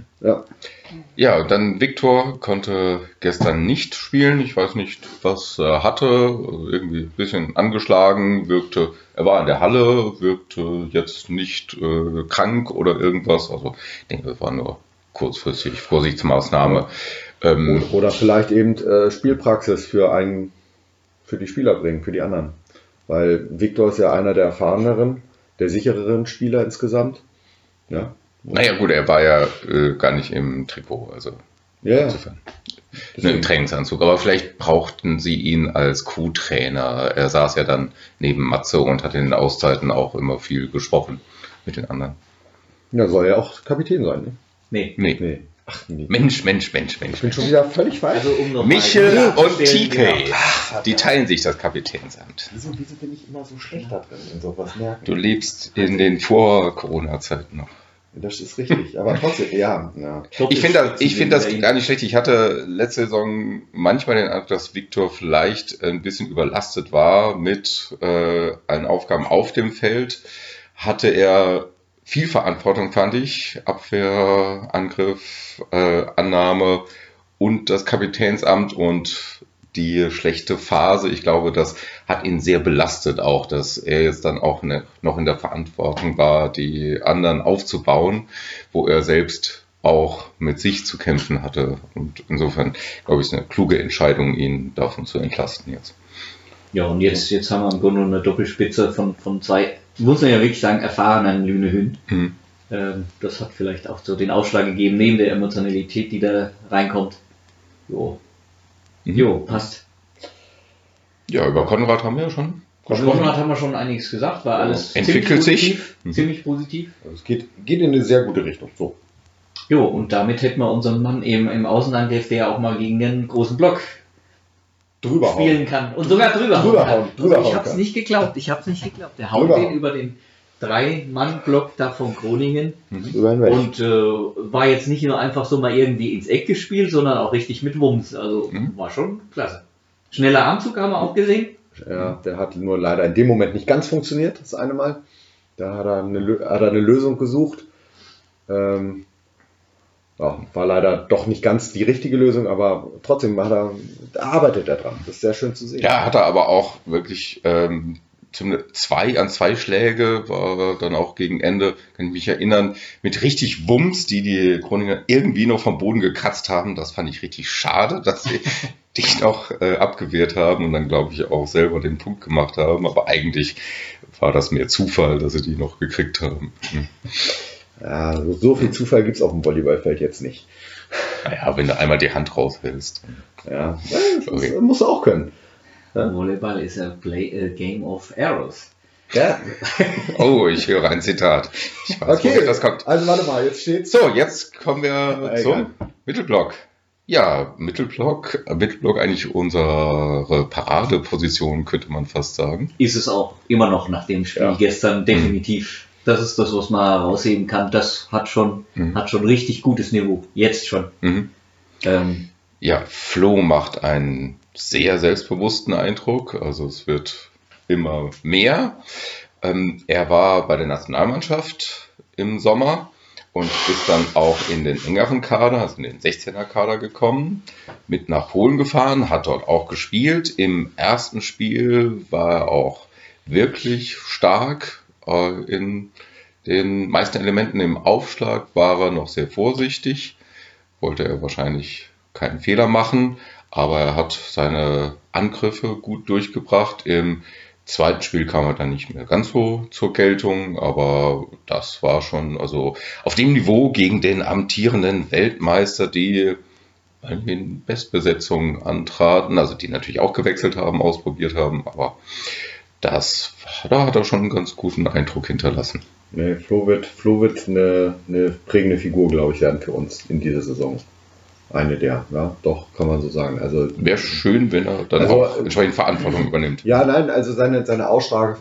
Ja, dann Viktor konnte gestern nicht spielen. Ich weiß nicht, was er hatte. Irgendwie ein bisschen angeschlagen, er war in der Halle, wirkte jetzt nicht krank oder irgendwas. Also ich denke, das war nur kurzfristig Vorsichtsmaßnahme. Oder vielleicht eben Spielpraxis für die Spieler bringen, für die anderen. Weil Viktor ist ja einer der erfahreneren, der sichereren Spieler insgesamt. Ja. Naja gut, er war ja gar nicht im Trikot, also insofern. Im Trainingsanzug, aber vielleicht brauchten sie ihn als Co-Trainer. Er saß ja dann neben Matze und hat in den Auszeiten auch immer viel gesprochen mit den anderen. Ja, soll ja auch Kapitän sein, ne? Nee. Ach, nee. Mensch. Ich bin schon wieder völlig falsch. Also, Michel und TK, die teilen sich das Kapitänsamt. Wieso bin ich immer so schlecht da drin in sowas merken? Du lebst in den Vor-Corona-Zeiten noch. Das ist richtig, aber trotzdem, ja. Ich finde das gar nicht schlecht. Ich hatte letzte Saison manchmal den Eindruck, dass Viktor vielleicht ein bisschen überlastet war mit allen Aufgaben auf dem Feld. Hatte er viel Verantwortung, fand ich. Abwehr, Angriff, Annahme und das Kapitänsamt und die schlechte Phase. Ich glaube, das hat ihn sehr belastet auch, dass er jetzt dann auch noch in der Verantwortung war, die anderen aufzubauen, wo er selbst auch mit sich zu kämpfen hatte. Und insofern, glaube ich, ist eine kluge Entscheidung, ihn davon zu entlasten jetzt. Ja, und jetzt haben wir im Grunde eine Doppelspitze von zwei, muss man ja wirklich sagen, erfahrenen Lüne Hünd. Das hat vielleicht auch so den Ausschlag gegeben, neben der Emotionalität, die da reinkommt. Jo, passt. Ja, über Konrad haben wir ja schon. Konrad haben wir schon einiges gesagt, war alles entwickelt ziemlich positiv. Also es geht in eine sehr gute Richtung. So. Jo, und damit hätten wir unseren Mann eben im Außenangriff, der auch mal gegen den großen Block spielen kann. Und sogar drüber hauen. Ich hab's nicht geglaubt. Der haut den über den 3-Mann-Block da von Groningen und war jetzt nicht nur einfach so mal irgendwie ins Eck gespielt, sondern auch richtig mit Wumms. Also war schon klasse. Schneller Armzug haben wir auch gesehen. Ja, der hat nur leider in dem Moment nicht ganz funktioniert, das eine Mal. Da hat er eine Lösung gesucht. Ja, war leider doch nicht ganz die richtige Lösung, aber trotzdem da arbeitet er dran. Das ist sehr schön zu sehen. Ja, hat er aber auch wirklich an 2 Schläge war er dann auch gegen Ende, kann ich mich erinnern, mit richtig Wumms, die Groninger irgendwie noch vom Boden gekratzt haben. Das fand ich richtig schade, dass sie dich noch abgewehrt haben und dann, glaube ich, auch selber den Punkt gemacht haben. Aber eigentlich war das mehr Zufall, dass sie die noch gekriegt haben. Ja, so viel Zufall gibt es auf dem Volleyballfeld jetzt nicht. Naja, wenn du einmal die Hand raushältst. Ja, das musst du auch können. Ja? Volleyball ist a game of arrows. Ja. Oh, ich höre ein Zitat. Ich weiß, Okay, woher das kommt. also warte mal, jetzt steht's. So, jetzt kommen wir Egal. zum Mittelblock. Ja, Mittelblock eigentlich unsere Paradeposition, könnte man fast sagen. Ist es auch immer noch nach dem Spiel gestern definitiv. Das ist das, was man herausheben kann. Das hat schon richtig gutes Niveau. Jetzt schon. Ja, Flo macht einen sehr selbstbewussten Eindruck. Also es wird immer mehr. Er war bei der Nationalmannschaft im Sommer und ist dann auch in den engeren Kader, also in den 16er-Kader gekommen, mit nach Polen gefahren, hat dort auch gespielt. Im ersten Spiel war er auch wirklich stark. In den meisten Elementen im Aufschlag war er noch sehr vorsichtig, wollte er wahrscheinlich keinen Fehler machen, aber er hat seine Angriffe gut durchgebracht. Im zweiten Spiel kam er dann nicht mehr ganz so zur Geltung, aber das war schon also auf dem Niveau gegen den amtierenden Weltmeister, die in Bestbesetzung antraten, also die natürlich auch gewechselt haben, ausprobiert haben, aber da hat er schon einen ganz guten Eindruck hinterlassen. Nee, Flo wird eine prägende Figur, glaube ich, werden für uns in dieser Saison. Eine der, ja, doch, kann man so sagen. Also wäre schön, wenn er dann auch entsprechend Verantwortung übernimmt. Ja, nein, also seine Ausstrahlung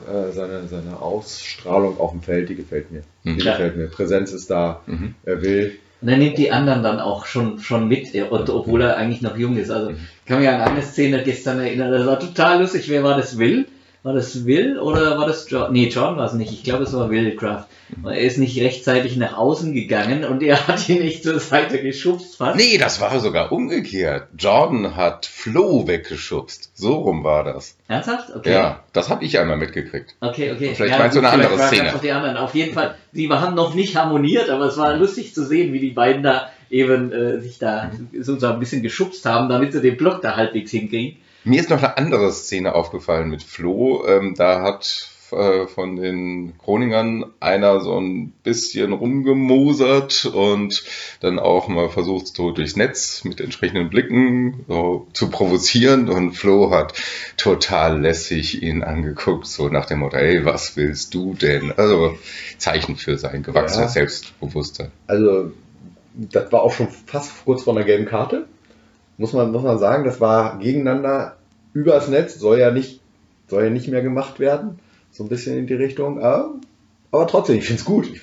auf dem Feld, die gefällt mir. Gefällt mir. Präsenz ist da, er will. Und er nimmt die anderen dann auch schon mit, obwohl er eigentlich noch jung ist. Also ich kann mich an eine Szene gestern erinnern, das war total lustig. Wer war das? Will? War das Will oder war das John? Nee, John war es nicht. Ich glaube, es war Will Kraft. Er ist nicht rechtzeitig nach außen gegangen und er hat ihn nicht zur Seite geschubst fast. Nee, das war sogar umgekehrt. Jordan hat Flo weggeschubst. So rum war das. Ernsthaft? Okay. Ja, das habe ich einmal mitgekriegt. Okay. Und vielleicht meinst du eine andere Szene. Die anderen. Auf jeden Fall, die haben noch nicht harmoniert, aber es war lustig zu sehen, wie die beiden da eben sich da so ein bisschen geschubst haben, damit sie den Block da halbwegs hinkriegen. Mir ist noch eine andere Szene aufgefallen mit Flo. Da hat von den Groningern einer so ein bisschen rumgemosert und dann auch mal versucht, so durchs Netz mit entsprechenden Blicken so zu provozieren. Und Flo hat total lässig ihn angeguckt, so nach dem Motto, hey, was willst du denn? Also Zeichen für sein gewachsenes Selbstbewusstsein. Also das war auch schon fast kurz vor einer gelben Karte. Muss man sagen, das war gegeneinander übers Netz, soll ja nicht mehr gemacht werden. So ein bisschen in die Richtung. Aber trotzdem, ich finde es gut.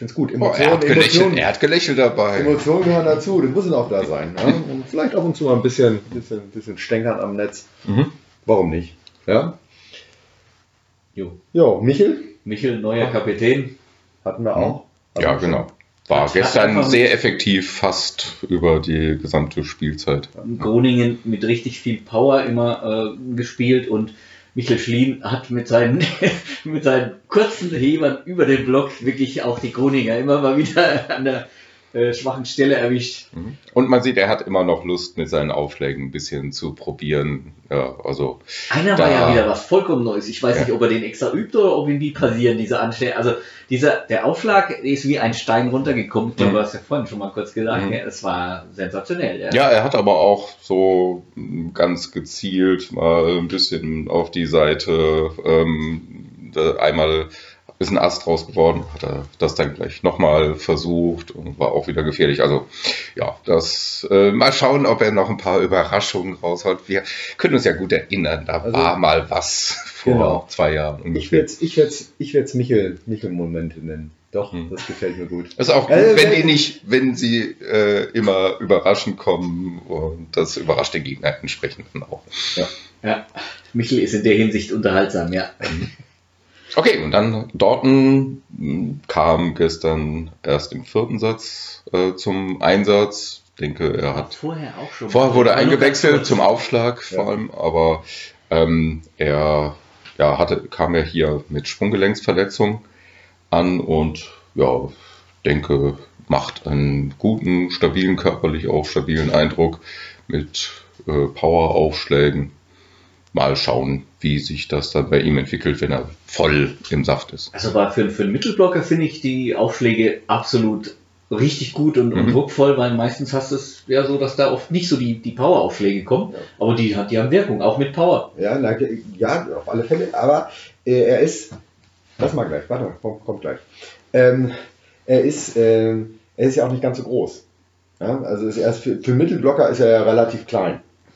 Er hat gelächelt dabei. Emotionen gehören dazu, die müssen auch da sein. Ja? Und vielleicht ab und zu mal ein bisschen stänkern am Netz. Warum nicht? Ja? Jo, Michel, neuer Kapitän. hatten wir auch. Ja, genau. War gestern sehr effektiv, fast über die gesamte Spielzeit. Groningen mit richtig viel Power immer gespielt und Michel Schlien hat mit seinen kurzen Hebern über den Block wirklich auch die Groninger immer mal wieder an der schwachen Stelle erwischt. Und man sieht, er hat immer noch Lust, mit seinen Aufschlägen ein bisschen zu probieren. Ja, also einer war ja wieder was vollkommen Neues. Ich weiß nicht, ob er den extra übt oder ob ihm die passieren, diese Anschläge. Also der Aufschlag ist wie ein Stein runtergekommen. Du hast ja vorhin schon mal kurz gesagt. Es war sensationell. Ja, er hat aber auch so ganz gezielt mal ein bisschen auf die Seite einmal ist ein Ast draus geworden, hat er das dann gleich nochmal versucht und war auch wieder gefährlich. Also ja, mal schauen, ob er noch ein paar Überraschungen raushaut. Wir können uns ja gut erinnern, da war mal was vor 2 Jahren ungefähr. Ich werde es Michel-Momente nennen. Doch, das gefällt mir gut. Das ist auch gut, wenn sie immer überraschend kommen und das überrascht den Gegner entsprechend dann auch. Ja, Michel ist in der Hinsicht unterhaltsam, ja. Okay, und dann Dorten kam gestern erst im 4. Satz zum Einsatz. denke, er hat vorher auch schon. vorher wurde War nur eingewechselt ganz zum kurz. Aufschlag vor allem, aber er kam ja hier mit Sprunggelenksverletzung an und ja, denke, macht einen guten, stabilen, körperlich auch stabilen Eindruck mit Poweraufschlägen. Mal schauen, wie sich das dann bei ihm entwickelt, wenn er voll im Saft ist. Also für einen Mittelblocker finde ich die Aufschläge absolut richtig gut und druckvoll, weil meistens hast du es ja so, dass da oft nicht so die Power-Aufschläge kommen, aber die haben Wirkung, auch mit Power. Ja, auf alle Fälle, aber er ist, lass mal gleich, warte, kommt gleich. Er ist ja auch nicht ganz so groß. Ja, also für Mittelblocker ist er ja relativ klein.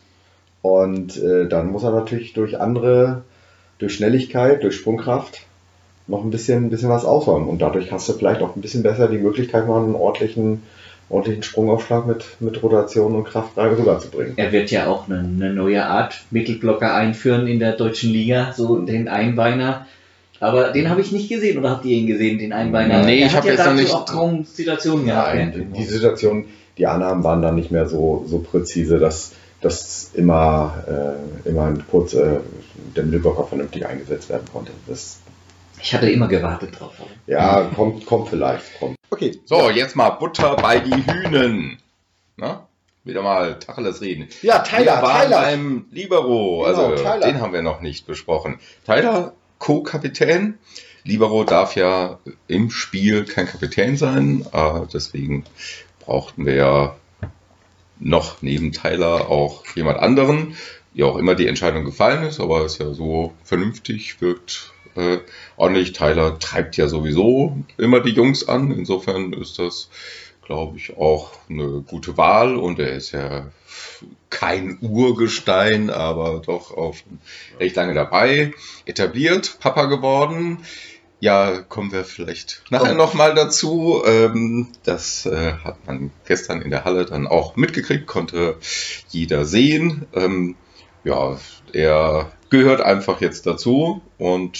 Und dann muss er natürlich durch Schnelligkeit, durch Sprungkraft noch ein bisschen was ausräumen. Und dadurch hast du vielleicht auch ein bisschen besser die Möglichkeit, noch einen ordentlichen Sprungaufschlag mit Rotation und Kraft rüberzubringen. Er wird ja auch eine neue Art Mittelblocker einführen in der deutschen Liga, so den Einbeiner. Aber den habe ich nicht gesehen, oder habt ihr ihn gesehen, den Einbeiner? Nee, er ich hat habe ja jetzt noch dazu nicht. auch kaum Situationen gehabt. Nein, die Situation, die Annahmen waren dann nicht mehr so präzise, dass immer kurz der Mittelblocker vernünftig eingesetzt werden konnte. Ich hatte immer gewartet drauf. Ja, kommt vielleicht. Okay. So, jetzt mal Butter bei die Hühnen. Na? Wieder mal Tacheles reden. Ja, Tyler. Wir waren beim Libero, Genau, also Tyler. den haben wir noch nicht besprochen. Tyler, Co-Kapitän. Libero darf ja im Spiel kein Kapitän sein, deswegen brauchten wir ja noch neben Tyler auch jemand anderen, wie auch immer die Entscheidung gefallen ist, aber ist ja so vernünftig, wirkt ordentlich. Tyler treibt ja sowieso immer die Jungs an, insofern ist das, glaube ich, auch eine gute Wahl und er ist ja kein Urgestein, aber doch auch schon recht lange dabei, etabliert, Papa geworden. Ja, kommen wir vielleicht nachher nochmal dazu. Das hat man gestern in der Halle dann auch mitgekriegt, konnte jeder sehen. Ja, er gehört einfach jetzt dazu und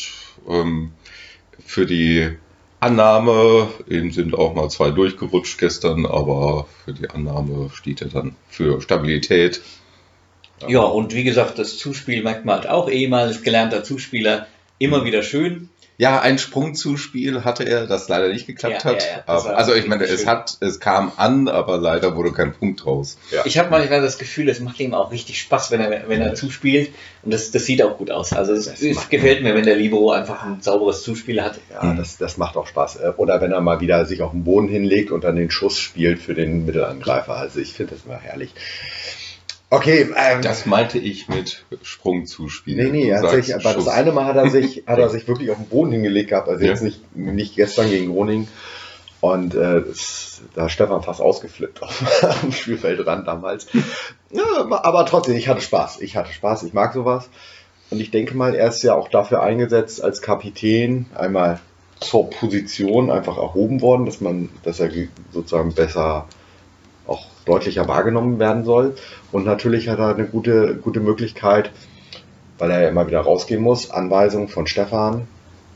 für die Annahme, eben sind auch mal 2 durchgerutscht gestern, aber für die Annahme steht er dann für Stabilität. Ja, und wie gesagt, das Zuspiel merkt man halt auch, ehemals gelernter Zuspieler, immer wieder schön. Ja, ein Sprungzuspiel hatte er, das leider nicht geklappt Ja, hat. ja, das war Aber, also ich meine, richtig es kam an, aber leider wurde kein Punkt raus. Ja. Ich habe manchmal das Gefühl, es macht ihm auch richtig Spaß, wenn er zuspielt. Und das sieht auch gut aus. Also es gefällt mir, wenn der Libero einfach ein sauberes Zuspiel hat. Ja, das macht auch Spaß. Oder wenn er mal wieder sich auf den Boden hinlegt und dann den Schuss spielt für den Mittelangreifer. Also ich finde das immer herrlich. Okay, Das meinte ich mit Sprungzuspiel. Nee, Du sagst aber das Schuss. eine Mal hat er sich wirklich auf den Boden hingelegt gehabt, also Ja. jetzt nicht gestern gegen Groningen. Und da ist Stefan fast ausgeflippt am Spielfeldrand damals. Ja, aber trotzdem, ich hatte Spaß, ich mag sowas. Und ich denke mal, er ist ja auch dafür eingesetzt als Kapitän, einmal zur Position einfach erhoben worden, dass er sozusagen besser auch deutlicher wahrgenommen werden soll. Und natürlich hat er eine gute Möglichkeit, weil er ja immer wieder rausgehen muss, Anweisungen von Stefan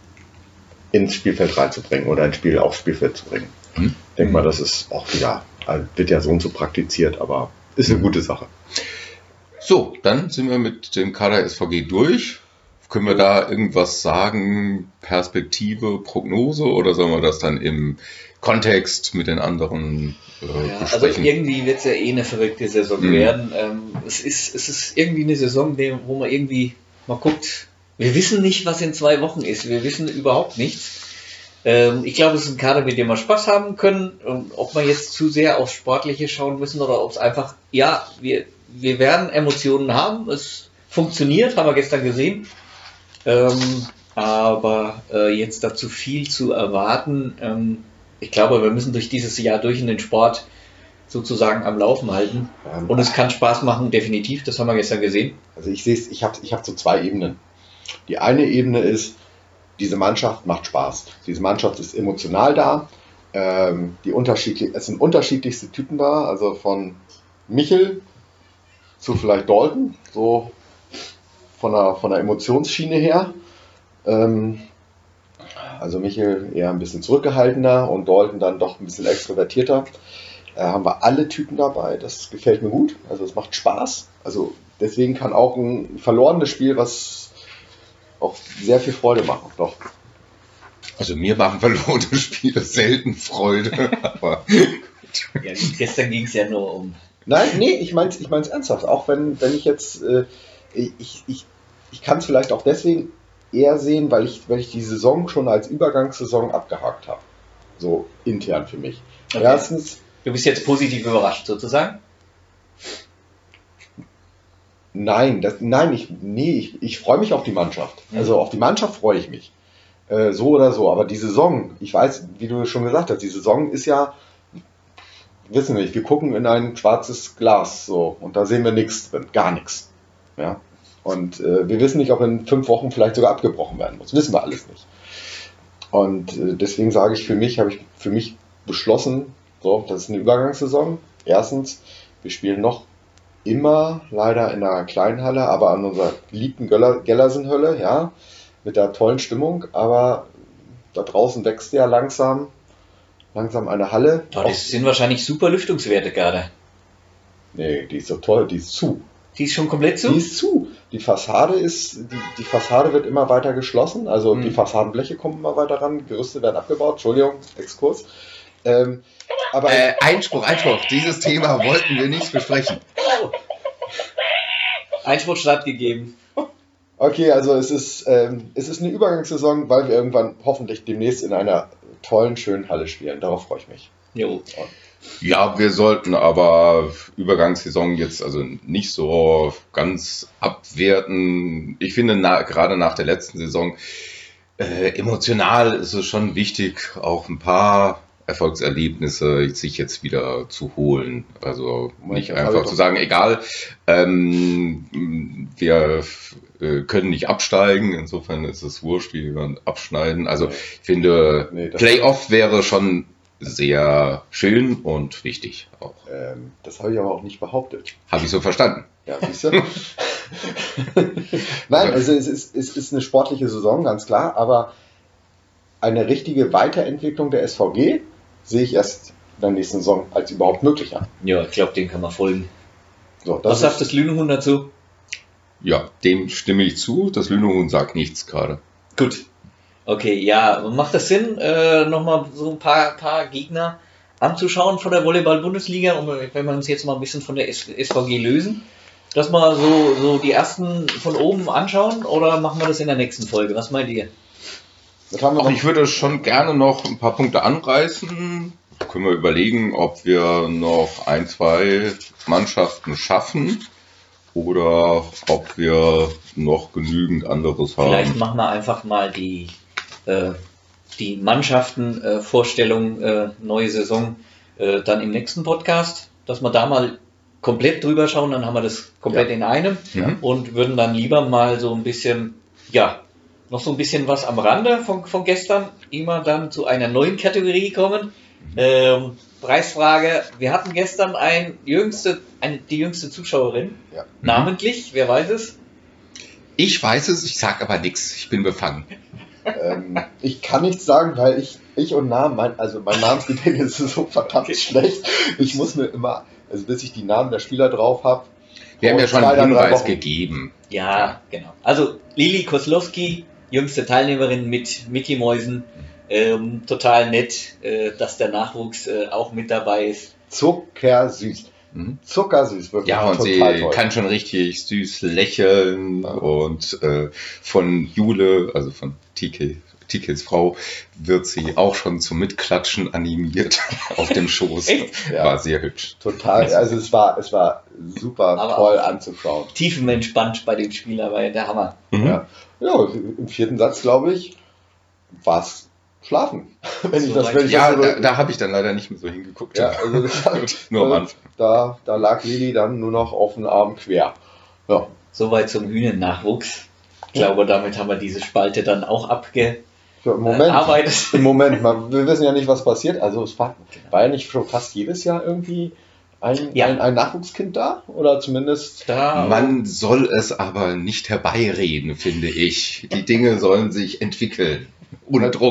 ins Spielfeld reinzubringen oder aufs Spielfeld zu bringen. Ich denke mal, das ist auch wieder, wird ja so und so praktiziert, aber ist eine gute Sache. So, dann sind wir mit dem Kader SVG durch. Können wir da irgendwas sagen? Perspektive, Prognose oder sollen wir das dann im Kontext mit den anderen Also besprechen? irgendwie wird es ja eine verrückte Saison werden. Es ist irgendwie eine Saison, wo man irgendwie mal guckt, wir wissen nicht, was in 2 Wochen ist. Wir wissen überhaupt nichts. Ich glaube, es ist ein Kader, mit dem wir Spaß haben können. Und ob wir jetzt zu sehr aufs Sportliche schauen müssen oder ob es einfach, ja, wir werden Emotionen haben. Es funktioniert, haben wir gestern gesehen. Aber jetzt dazu viel zu erwarten, ich glaube, wir müssen durch dieses Jahr durch in den Sport sozusagen am Laufen halten. Und es kann Spaß machen, definitiv. Das haben wir gestern gesehen. Also ich sehe es, ich habe so 2 Ebenen. Die eine Ebene ist, diese Mannschaft macht Spaß. Diese Mannschaft ist emotional da. Es sind unterschiedlichste Typen da, also von Michel zu vielleicht Dalton, so von der Emotionsschiene her. Also Michel eher ein bisschen zurückgehaltener und Dalton dann doch ein bisschen extrovertierter. Haben wir alle Typen dabei. Das gefällt mir gut. Also es macht Spaß. Also deswegen kann auch ein verlorenes Spiel was auch sehr viel Freude machen. Doch. Also mir machen verlorene Spiele selten Freude. Aber Ja, gestern ging es ja nur um. Nein, nee, ich mein's ernsthaft. Auch wenn ich jetzt, ich kann es vielleicht auch deswegen eher sehen, weil ich die Saison schon als Übergangssaison abgehakt habe. So intern für mich. Okay. Erstens, Du bist jetzt positiv überrascht sozusagen? ich freue mich auf die Mannschaft. Also auf die Mannschaft freue ich mich. So oder so. Aber die Saison, ich weiß, wie du schon gesagt hast, die Saison ist ja, wissen wir nicht, wir gucken in ein schwarzes Glas so und da sehen wir nichts drin, gar nichts. Ja? Und wir wissen nicht, ob in 5 Wochen vielleicht sogar abgebrochen werden muss. Wissen wir alles nicht. Und deswegen sage ich, habe ich für mich beschlossen, so, das ist eine Übergangssaison. Erstens, wir spielen noch immer leider in einer kleinen Halle, aber an unserer geliebten Gellersen-Hölle, ja, mit der tollen Stimmung, aber da draußen wächst ja langsam eine Halle. Oh, das sind wahrscheinlich super Lüftungswerte gerade. Nee, die ist so toll, die ist zu. Die ist schon komplett zu? Die ist zu. Die Fassade wird immer weiter geschlossen, also die Fassadenbleche kommen immer weiter ran, Gerüste werden abgebaut, Entschuldigung, Exkurs. Aber Einspruch. Dieses Thema wollten wir nicht besprechen. Einspruch stattgegeben. okay, also es ist eine Übergangssaison, weil wir irgendwann hoffentlich demnächst in einer tollen, schönen Halle spielen. Darauf freue ich mich. Jo. Ja, wir sollten aber Übergangssaison jetzt also nicht so ganz abwerten. Ich finde, gerade nach der letzten Saison, emotional ist es schon wichtig, auch ein paar Erfolgserlebnisse sich jetzt wieder zu holen. Also nicht einfach zu sagen, egal, wir können nicht absteigen, insofern ist es wurscht, wie wir abschneiden. Also ich finde, Playoff wäre schon sehr schön und wichtig auch. Das habe ich aber auch nicht behauptet. Habe ich so verstanden. Ja, siehst du? Nein, also es ist eine sportliche Saison, ganz klar, aber eine richtige Weiterentwicklung der SVG sehe ich erst in der nächsten Saison als überhaupt möglich an. Ja, ich glaube, dem kann man folgen. So, Was sagt das Lünehuhn dazu? Ja, dem stimme ich zu. Das Lünehuhn sagt nichts gerade. Gut. Okay, ja, macht das Sinn, nochmal so ein paar Gegner anzuschauen von der Volleyball-Bundesliga, wenn wir uns jetzt mal ein bisschen von der SVG lösen, dass wir so die ersten von oben anschauen, oder machen wir das in der nächsten Folge? Was meint ihr? Ich würde schon gerne noch ein paar Punkte anreißen. Können wir überlegen, ob wir noch 1, 2 Mannschaften schaffen oder ob wir noch genügend anderes haben. Vielleicht machen wir einfach mal die Mannschaften-Vorstellung, neue Saison, dann im nächsten Podcast, dass wir da mal komplett drüber schauen, dann haben wir das komplett in einem und würden dann lieber mal so ein bisschen, noch so ein bisschen was am Rande von gestern, immer dann zu einer neuen Kategorie kommen. Preisfrage, wir hatten gestern die jüngste Zuschauerin, namentlich, wer weiß es? Ich weiß es, ich sag aber nichts, ich bin befangen. Ich kann nichts sagen, weil ich und Namen, mein Namensgedächtnis ist so verdammt schlecht. Ich muss mir immer, also bis ich die Namen der Spieler drauf habe. Wir haben ja schon einen Hinweis gegeben. Ja, genau. Also Lili Koslowski, jüngste Teilnehmerin mit Mickey Mäusen. Total nett, dass der Nachwuchs auch mit dabei ist. Zuckersüß. Zuckersüß, wirklich. Ja, und sie toll. Kann schon richtig süß lächeln und von Jule, also von TKs Frau, wird sie auch schon zum Mitklatschen animiert auf dem Schoß. Echt? War sehr hübsch. Total, also es war super aber toll anzuschauen. Tiefenentspannt bei dem Spieler, war ja der Hammer. Ja, im 4. Satz, glaube ich, war es Schlafen. Da habe ich dann leider nicht mehr so hingeguckt. Ja, also nur am Anfang. Da lag Lili dann nur noch auf den Arm quer. Ja. Soweit zum Hühnennachwuchs. Ich glaube, damit haben wir diese Spalte dann auch arbeitet. Im Moment, wir wissen ja nicht, was passiert. Also es war ja nicht schon fast jedes Jahr irgendwie ein Nachwuchskind da? Oder zumindest da? Man soll es aber nicht herbeireden, finde ich. Die Dinge sollen sich entwickeln. Ohne Druck.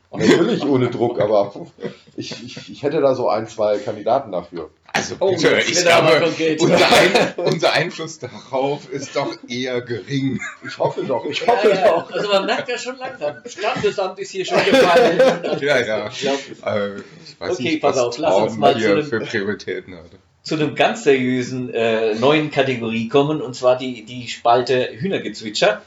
Natürlich ohne Druck, aber ich hätte da so 1, 2 Kandidaten dafür. Also Oh, bitte, jetzt ich wird aber glaube, konkret. unser Einfluss darauf ist doch eher gering. Ich hoffe doch. Also man merkt ja schon langsam, Standesamt ist hier schon gefallen. Ja. Ich glaub, Ich weiß Okay, nicht, pass was auf, lass uns Traum mal hier zu dem- für Prioritäten hat. zu einem ganz seriösen neuen Kategorie kommen, und zwar die Spalte Hühnergezwitscher.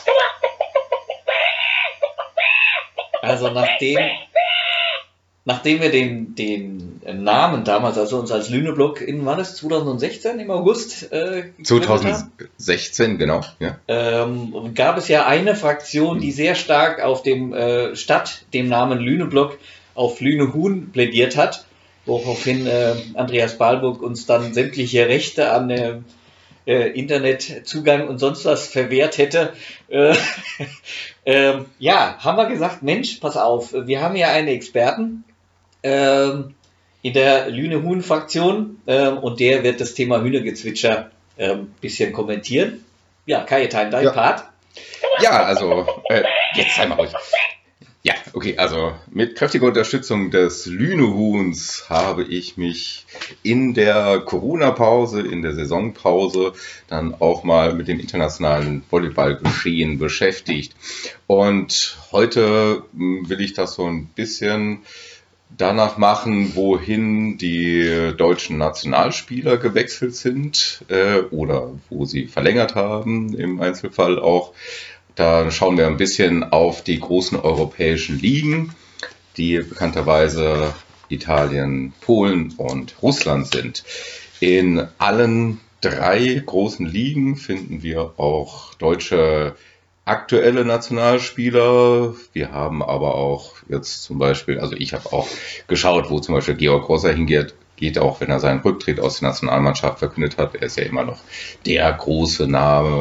Also nachdem wir den Namen damals, also uns als Lüneburg in, war das 2016 im August? gegründet haben, 2016, genau. Ja. gab es ja eine Fraktion, die sehr stark auf dem statt dem Namen Lüneburg auf Lünehuhn plädiert hat, woraufhin Andreas Balburg uns dann sämtliche Rechte an Internetzugang und sonst was verwehrt hätte. Ja, haben wir gesagt, Mensch, pass auf, wir haben ja einen Experten in der Lüne-Huhn-Fraktion und der wird das Thema Hühnergezwitscher bisschen kommentieren. Ja, Kajetan, dein Ja. Part. Ja, also, jetzt sei mal ruhig. Ja, okay, also mit kräftiger Unterstützung des Lünehuhns habe ich mich in der Corona-Pause, in der Saisonpause dann auch mal mit dem internationalen Volleyballgeschehen beschäftigt. Und heute will ich das so ein bisschen danach machen, wohin die deutschen Nationalspieler gewechselt sind oder wo sie verlängert haben, im Einzelfall auch. Da schauen wir ein bisschen auf die großen europäischen Ligen, die bekannterweise Italien, Polen und Russland sind. In allen 3 großen Ligen finden wir auch deutsche aktuelle Nationalspieler. Wir haben aber auch jetzt zum Beispiel, also ich habe auch geschaut, wo zum Beispiel Georg Grosser hingeht, auch wenn er seinen Rücktritt aus der Nationalmannschaft verkündet hat. Er ist ja immer noch der große Name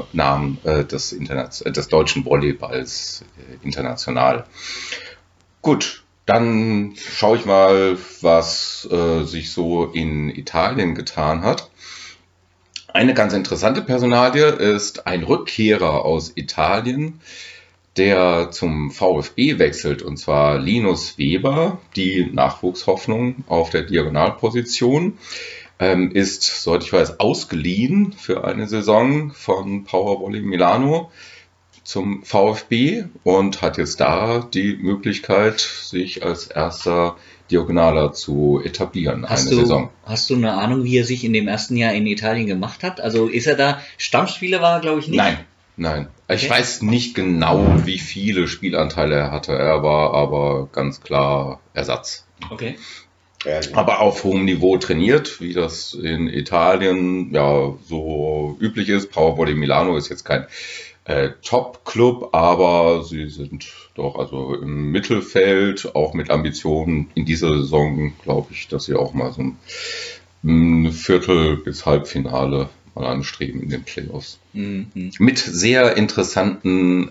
des deutschen Volleyballs international. Gut, dann schaue ich mal, was sich so in Italien getan hat. Eine ganz interessante Personalie ist ein Rückkehrer aus Italien, der zum VfB wechselt, und zwar Linus Weber, die Nachwuchshoffnung auf der Diagonalposition, ist, soweit ich weiß, ausgeliehen für eine Saison von Powervolley Milano zum VfB und hat jetzt da die Möglichkeit, sich als erster Diagonaler zu etablieren, Saison. Hast du eine Ahnung, wie er sich in dem ersten Jahr in Italien gemacht hat? Also ist er da, Stammspieler war er, glaube ich, nicht? Nein. Ich Okay. weiß nicht genau, wie viele Spielanteile er hatte. Er war aber ganz klar Ersatz. Okay. Ja, Aber auf hohem Niveau trainiert, wie das in Italien ja so üblich ist. Powervolley Milano ist jetzt kein Top-Club, aber sie sind doch also im Mittelfeld, auch mit Ambitionen in dieser Saison, glaube ich, dass sie auch mal so ein Viertel- bis Halbfinale mal anstreben in den Playoffs. Mhm. Mit sehr interessanten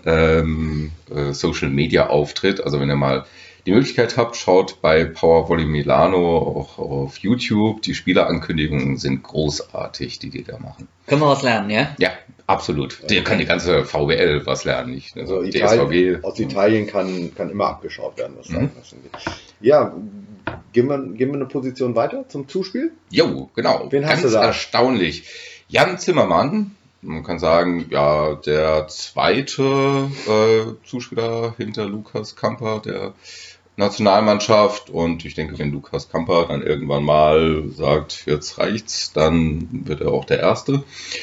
Social-Media-Auftritt. Also wenn ihr mal die Möglichkeit habt, schaut bei Powervolley Milano auch auf YouTube. Die Spielerankündigungen sind großartig, die da machen. Können wir was lernen, ja? Ja, absolut. Der kann die ganze VWL was lernen, nicht? Also DSVG. aus Italien kann immer abgeschaut werden, was das angeht. Ja, gehen wir eine Position weiter zum Zuspiel? Jo, genau. Wen hast Ganz du da? erstaunlich. Jan Zimmermann, man kann sagen, ja, der zweite Zuspieler hinter Lukas Kamper der Nationalmannschaft. Und ich denke, wenn Lukas Kamper dann irgendwann mal sagt, jetzt reicht's, dann wird er auch der Erste.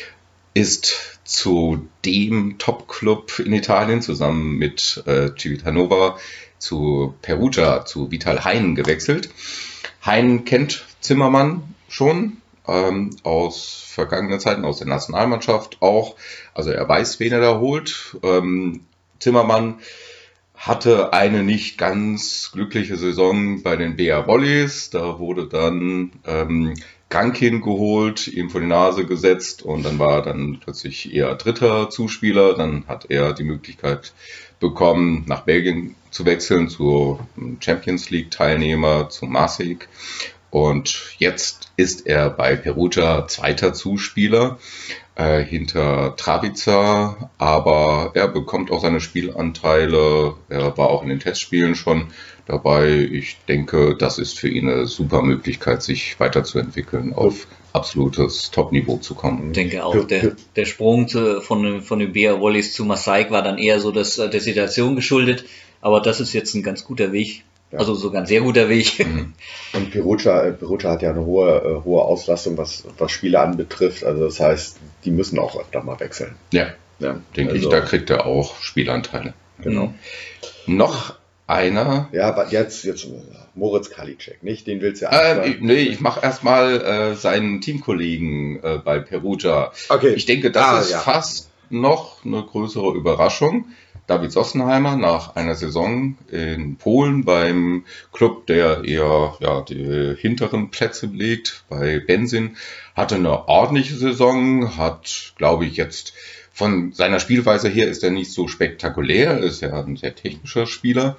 Ist zu dem Top-Club in Italien zusammen mit Civitanova zu Perugia, zu Vital Hein gewechselt. Hein kennt Zimmermann schon aus vergangenen Zeiten, aus der Nationalmannschaft auch. Also er weiß, wen er da holt. Zimmermann hatte eine nicht ganz glückliche Saison bei den BA Volleys. Da wurde dann Krankin geholt, ihm vor die Nase gesetzt und dann war er dann plötzlich eher dritter Zuspieler. Dann hat er die Möglichkeit bekommen, nach Belgien zu wechseln, zu Champions League Teilnehmer, zu Marseille. Und jetzt ist er bei Perugia zweiter Zuspieler hinter Travica, aber er bekommt auch seine Spielanteile. Er war auch in den Testspielen schon dabei. Ich denke, das ist für ihn eine super Möglichkeit, sich weiterzuentwickeln, auf absolutes Top-Niveau zu kommen. Ich denke auch, der Sprung von den BR Volleys zu Masaik war dann eher so der Situation geschuldet, aber das ist jetzt ein ganz guter Weg. Ja. Also sogar ein sehr guter Weg. Und Perugia hat ja eine hohe Auslastung, was Spiele anbetrifft. Also das heißt, die müssen auch öfter mal wechseln. Ja, denke ich, da kriegt er auch Spielanteile. Genau. Noch einer. Ja, aber jetzt Moritz Karliczek, nicht? Den willst du ja ich mache erstmal seinen Teamkollegen bei Perugia. Okay. Ich denke, das ist fast noch eine größere Überraschung. David Sossenheimer nach einer Saison in Polen beim Club, der eher die hinteren Plätze belegt, bei Benzin, hatte eine ordentliche Saison, hat, glaube ich, jetzt von seiner Spielweise her ist er nicht so spektakulär, ist ja ein sehr technischer Spieler.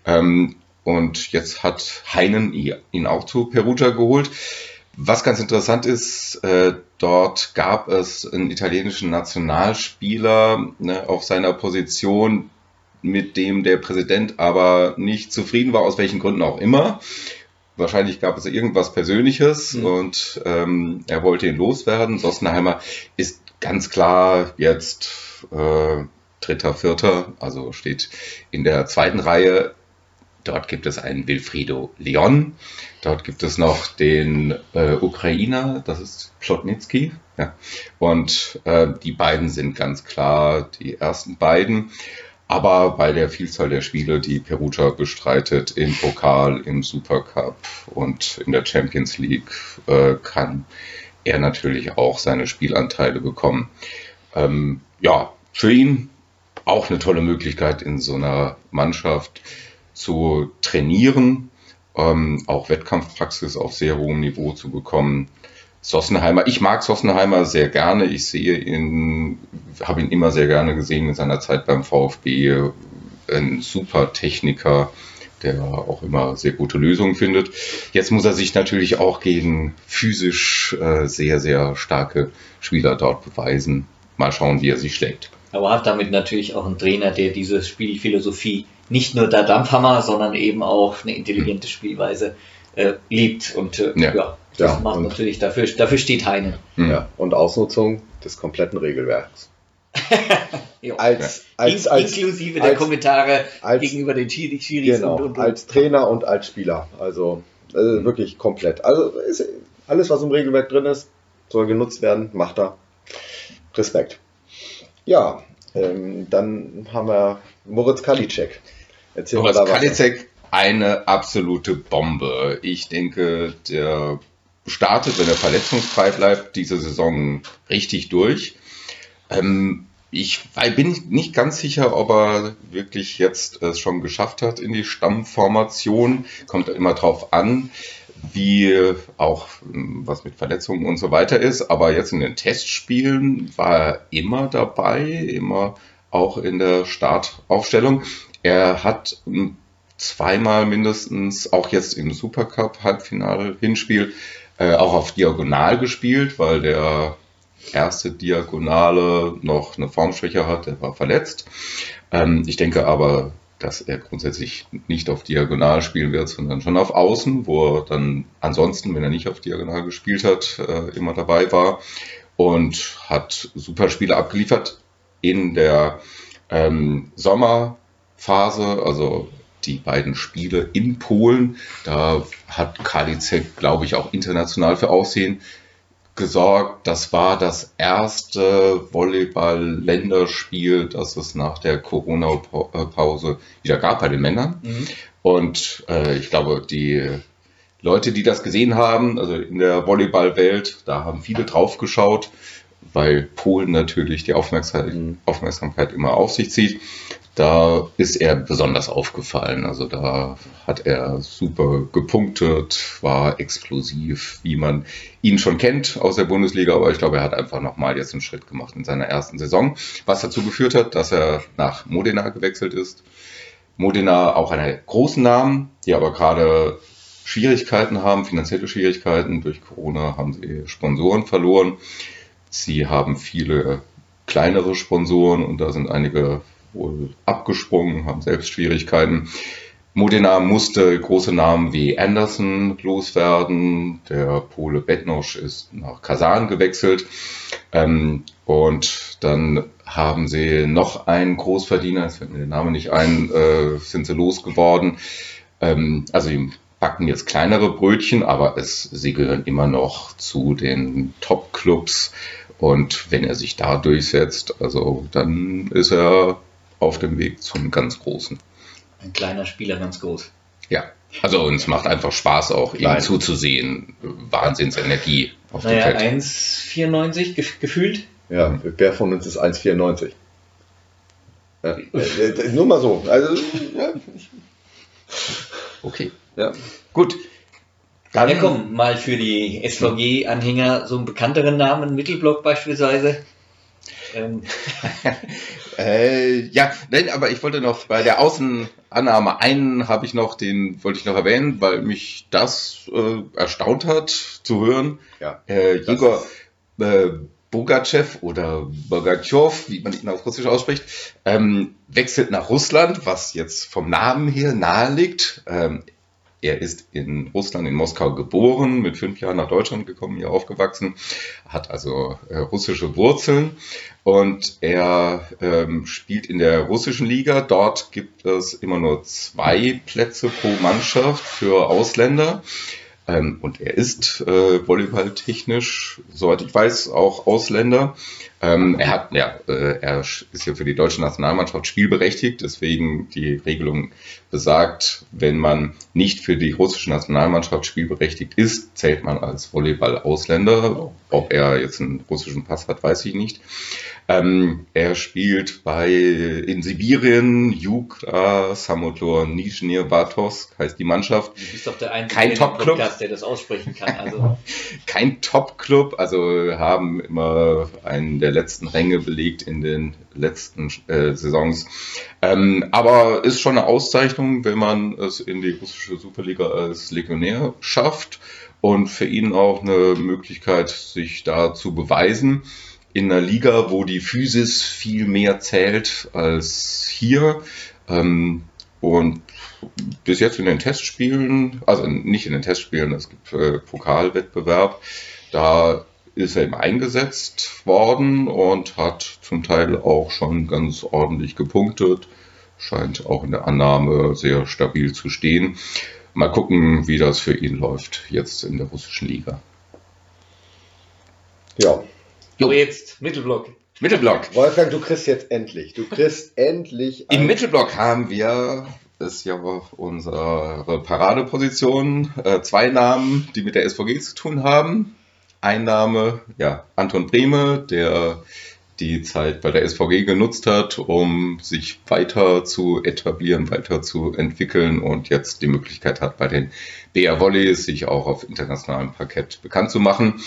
Und jetzt hat Heinen ihn auch zu Perugia geholt. Was ganz interessant ist, dort gab es einen italienischen Nationalspieler auf seiner Position, mit dem der Präsident aber nicht zufrieden war, aus welchen Gründen auch immer. Wahrscheinlich gab es irgendwas Persönliches und er wollte ihn loswerden. Sossenheimer ist ganz klar jetzt dritter, vierter, also steht in der zweiten Reihe. Dort gibt es einen Wilfrido Leon. Dort gibt es noch den Ukrainer, das ist Plotnitsky. Ja. Und die beiden sind ganz klar die ersten beiden. Aber bei der Vielzahl der Spiele, die Perugia bestreitet, im Pokal, im Supercup und in der Champions League, kann er natürlich auch seine Spielanteile bekommen. Für ihn auch eine tolle Möglichkeit in so einer Mannschaft zu trainieren, auch Wettkampfpraxis auf sehr hohem Niveau zu bekommen. Sossenheimer, ich mag Sossenheimer sehr gerne, habe ihn immer sehr gerne gesehen in seiner Zeit beim VfB, ein super Techniker, der auch immer sehr gute Lösungen findet. Jetzt muss er sich natürlich auch gegen physisch sehr, sehr starke Spieler dort beweisen. Mal schauen, wie er sich schlägt. Aber hat damit natürlich auch einen Trainer, der diese Spielphilosophie nicht nur der Dampfhammer, sondern eben auch eine intelligente Spielweise liebt. Und das macht natürlich, dafür steht Heinen. Ja, und Ausnutzung des kompletten Regelwerks. Inklusive der Kommentare gegenüber den Schiris. Genau, und. Als Trainer und als Spieler. Also wirklich komplett. Also alles, was im Regelwerk drin ist, soll genutzt werden, macht er. Respekt. Ja, dann haben wir Moritz Karliczek. Moritz Karliczek, eine absolute Bombe. Ich denke, der startet, wenn er verletzungsfrei bleibt, diese Saison richtig durch. Ich bin nicht ganz sicher, ob er wirklich jetzt es schon geschafft hat in die Stammformation. Kommt immer drauf an, wie auch was mit Verletzungen und so weiter ist. Aber jetzt in den Testspielen war er immer dabei, immer auch in der Startaufstellung. Er hat zweimal mindestens, auch jetzt im Supercup Halbfinale Hinspiel, auch auf Diagonal gespielt, weil der erste Diagonale noch eine Formschwäche hat, der war verletzt. Ich denke aber, dass er grundsätzlich nicht auf Diagonal spielen wird, sondern schon auf Außen, wo er dann ansonsten, wenn er nicht auf Diagonal gespielt hat, immer dabei war und hat super Spiele abgeliefert in der Sommerphase, also die beiden Spiele in Polen. Da hat Karliczek, glaube ich, auch international für Aussehen gesorgt. Das war das erste Volleyball-Länderspiel, das es nach der Corona-Pause wieder gab bei den Männern. Und ich glaube, die Leute, die das gesehen haben, also in der Volleyball-Welt, da haben viele drauf geschaut, weil Polen natürlich die Aufmerksamkeit immer auf sich zieht. Da ist er besonders aufgefallen. Also da hat er super gepunktet, war explosiv, wie man ihn schon kennt aus der Bundesliga. Aber ich glaube, er hat einfach nochmal jetzt einen Schritt gemacht in seiner ersten Saison, was dazu geführt hat, dass er nach Modena gewechselt ist. Modena auch einen großen Namen, die aber gerade Schwierigkeiten haben, finanzielle Schwierigkeiten. Durch Corona haben sie Sponsoren verloren. Sie haben viele kleinere Sponsoren und da sind einige wohl abgesprungen, haben selbst Schwierigkeiten. Modena musste große Namen wie Anderson loswerden. Der Pole Bednosch ist nach Kasan gewechselt. Und dann haben sie noch einen Großverdiener, es fällt mir der Name nicht ein, sind sie losgeworden. Also sie backen jetzt kleinere Brötchen, aber sie gehören immer noch zu den Top-Clubs. Und wenn er sich da durchsetzt, also dann ist er auf dem Weg zum ganz Großen. Ein kleiner Spieler, ganz groß. Ja, also uns macht einfach Spaß auch ihm zuzusehen. Wahnsinnsenergie auf dem Feld. 1,94 gefühlt. Ja, wer von uns ist 1,94? Ja, nur mal so. Also, ja. Okay. Ja. Gut. Dann ja, komm, mal für die SVG-Anhänger so einen bekannteren Namen, Mittelblock beispielsweise. Ja, nein, aber ich wollte noch bei der Außenannahme wollte ich noch erwähnen, weil mich das erstaunt hat zu hören. Ja, Jegor Bogachev oder Bogachev, wie man ihn auf Russisch ausspricht, wechselt nach Russland, was jetzt vom Namen her nahe liegt. Er ist in Russland, in Moskau geboren, mit 5 Jahren nach Deutschland gekommen, hier aufgewachsen, hat also russische Wurzeln und er spielt in der russischen Liga. Dort gibt es immer nur 2 Plätze pro Mannschaft für Ausländer. Und er ist volleyballtechnisch, soweit ich weiß, auch Ausländer. Er ist ja für die deutsche Nationalmannschaft spielberechtigt, deswegen die Regelung besagt, wenn man nicht für die russische Nationalmannschaft spielberechtigt ist, zählt man als Volleyball-Ausländer. Ob er jetzt einen russischen Pass hat, weiß ich nicht. Er spielt in Sibirien, Jukla, Samotlor, Nischnir Bartovsk heißt die Mannschaft. Du bist doch der einzige Podcast, der das aussprechen kann. Also. Kein Top-Club, also haben immer einen der letzten Ränge belegt in den letzten Saisons. Aber ist schon eine Auszeichnung, wenn man es in die russische Superliga als Legionär schafft und für ihn auch eine Möglichkeit, sich da zu beweisen. In einer Liga, wo die Physis viel mehr zählt als hier. Und bis jetzt in den Testspielen, also nicht in den Testspielen, es gibt Pokalwettbewerb, da ist er immer eingesetzt worden und hat zum Teil auch schon ganz ordentlich gepunktet. Scheint auch in der Annahme sehr stabil zu stehen. Mal gucken, wie das für ihn läuft jetzt in der russischen Liga. Ja. Aber jetzt Mittelblock. Wolfgang, du kriegst endlich. Im Mittelblock haben wir, das ist ja unsere Paradeposition, 2 Namen, die mit der SVG zu tun haben. Ein Name, ja, Anton Brehme, der die Zeit bei der SVG genutzt hat, um sich weiter zu etablieren, weiter zu entwickeln und jetzt die Möglichkeit hat, bei den BR Volleys sich auch auf internationalem Parkett bekannt zu machen.